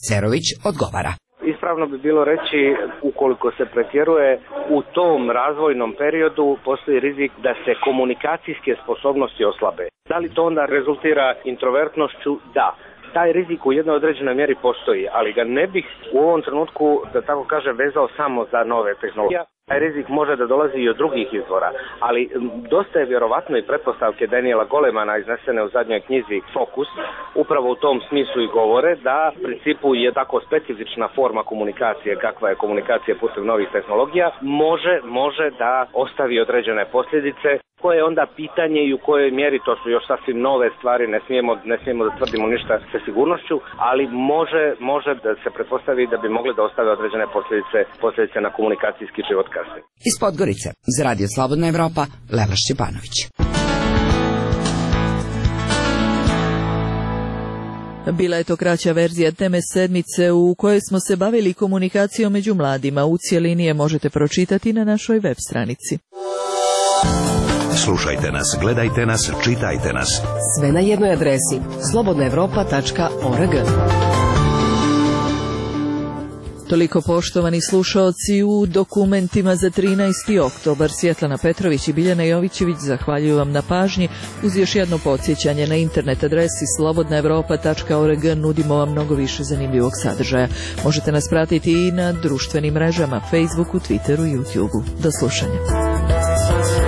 Speaker 5: Cerović odgovara.
Speaker 15: Ispravno bi bilo reći, ukoliko se pretjeruje u tom razvojnom periodu, postoji rizik da se komunikacijske sposobnosti oslabe. Da li to onda rezultira introvertnošću? Da. Taj rizik u jednoj određenoj mjeri postoji, ali ga ne bih u ovom trenutku, da tako kažem, vezao samo za nove tehnologije. Taj rizik može da dolazi i od drugih izvora, ali dosta je vjerovatno i pretpostavke Daniela Golemana iznesene u zadnjoj knjizi Fokus, upravo u tom smislu i govore da u principu je tako specifična forma komunikacije, kakva je komunikacija putem novih tehnologija, može da ostavi određene posljedice, koje je onda pitanje i u kojoj mjeri, to su još sasvim nove stvari, ne smijemo da tvrdimo ništa sa sigurnošću, ali može da se pretpostavi da bi mogli da ostave određene posljedice na komunikacijski život kasnije.
Speaker 5: Iz Podgorice, za Radio Slobodna Evropa, Levla Šćepanović.
Speaker 1: Bila je to kraća verzija teme sedmice u kojoj smo se bavili komunikacijom među mladima. U cjelini je možete pročitati na našoj web stranici.
Speaker 6: Slušajte nas, gledajte nas, čitajte nas.
Speaker 23: Sve na jednoj adresi slobodnaevropa.org.
Speaker 1: Toliko, poštovani slušaoci, u dokumentima za 13. oktobar. Svjetlana Petrović i Biljana Jovićević zahvaljuju vam na pažnji. Uz još jedno podsjećanje, na internet adresi slobodnaevropa.org nudimo vam mnogo više zanimljivog sadržaja. Možete nas pratiti i na društvenim mrežama, Facebooku, Twitteru i YouTubeu. Do slušanja.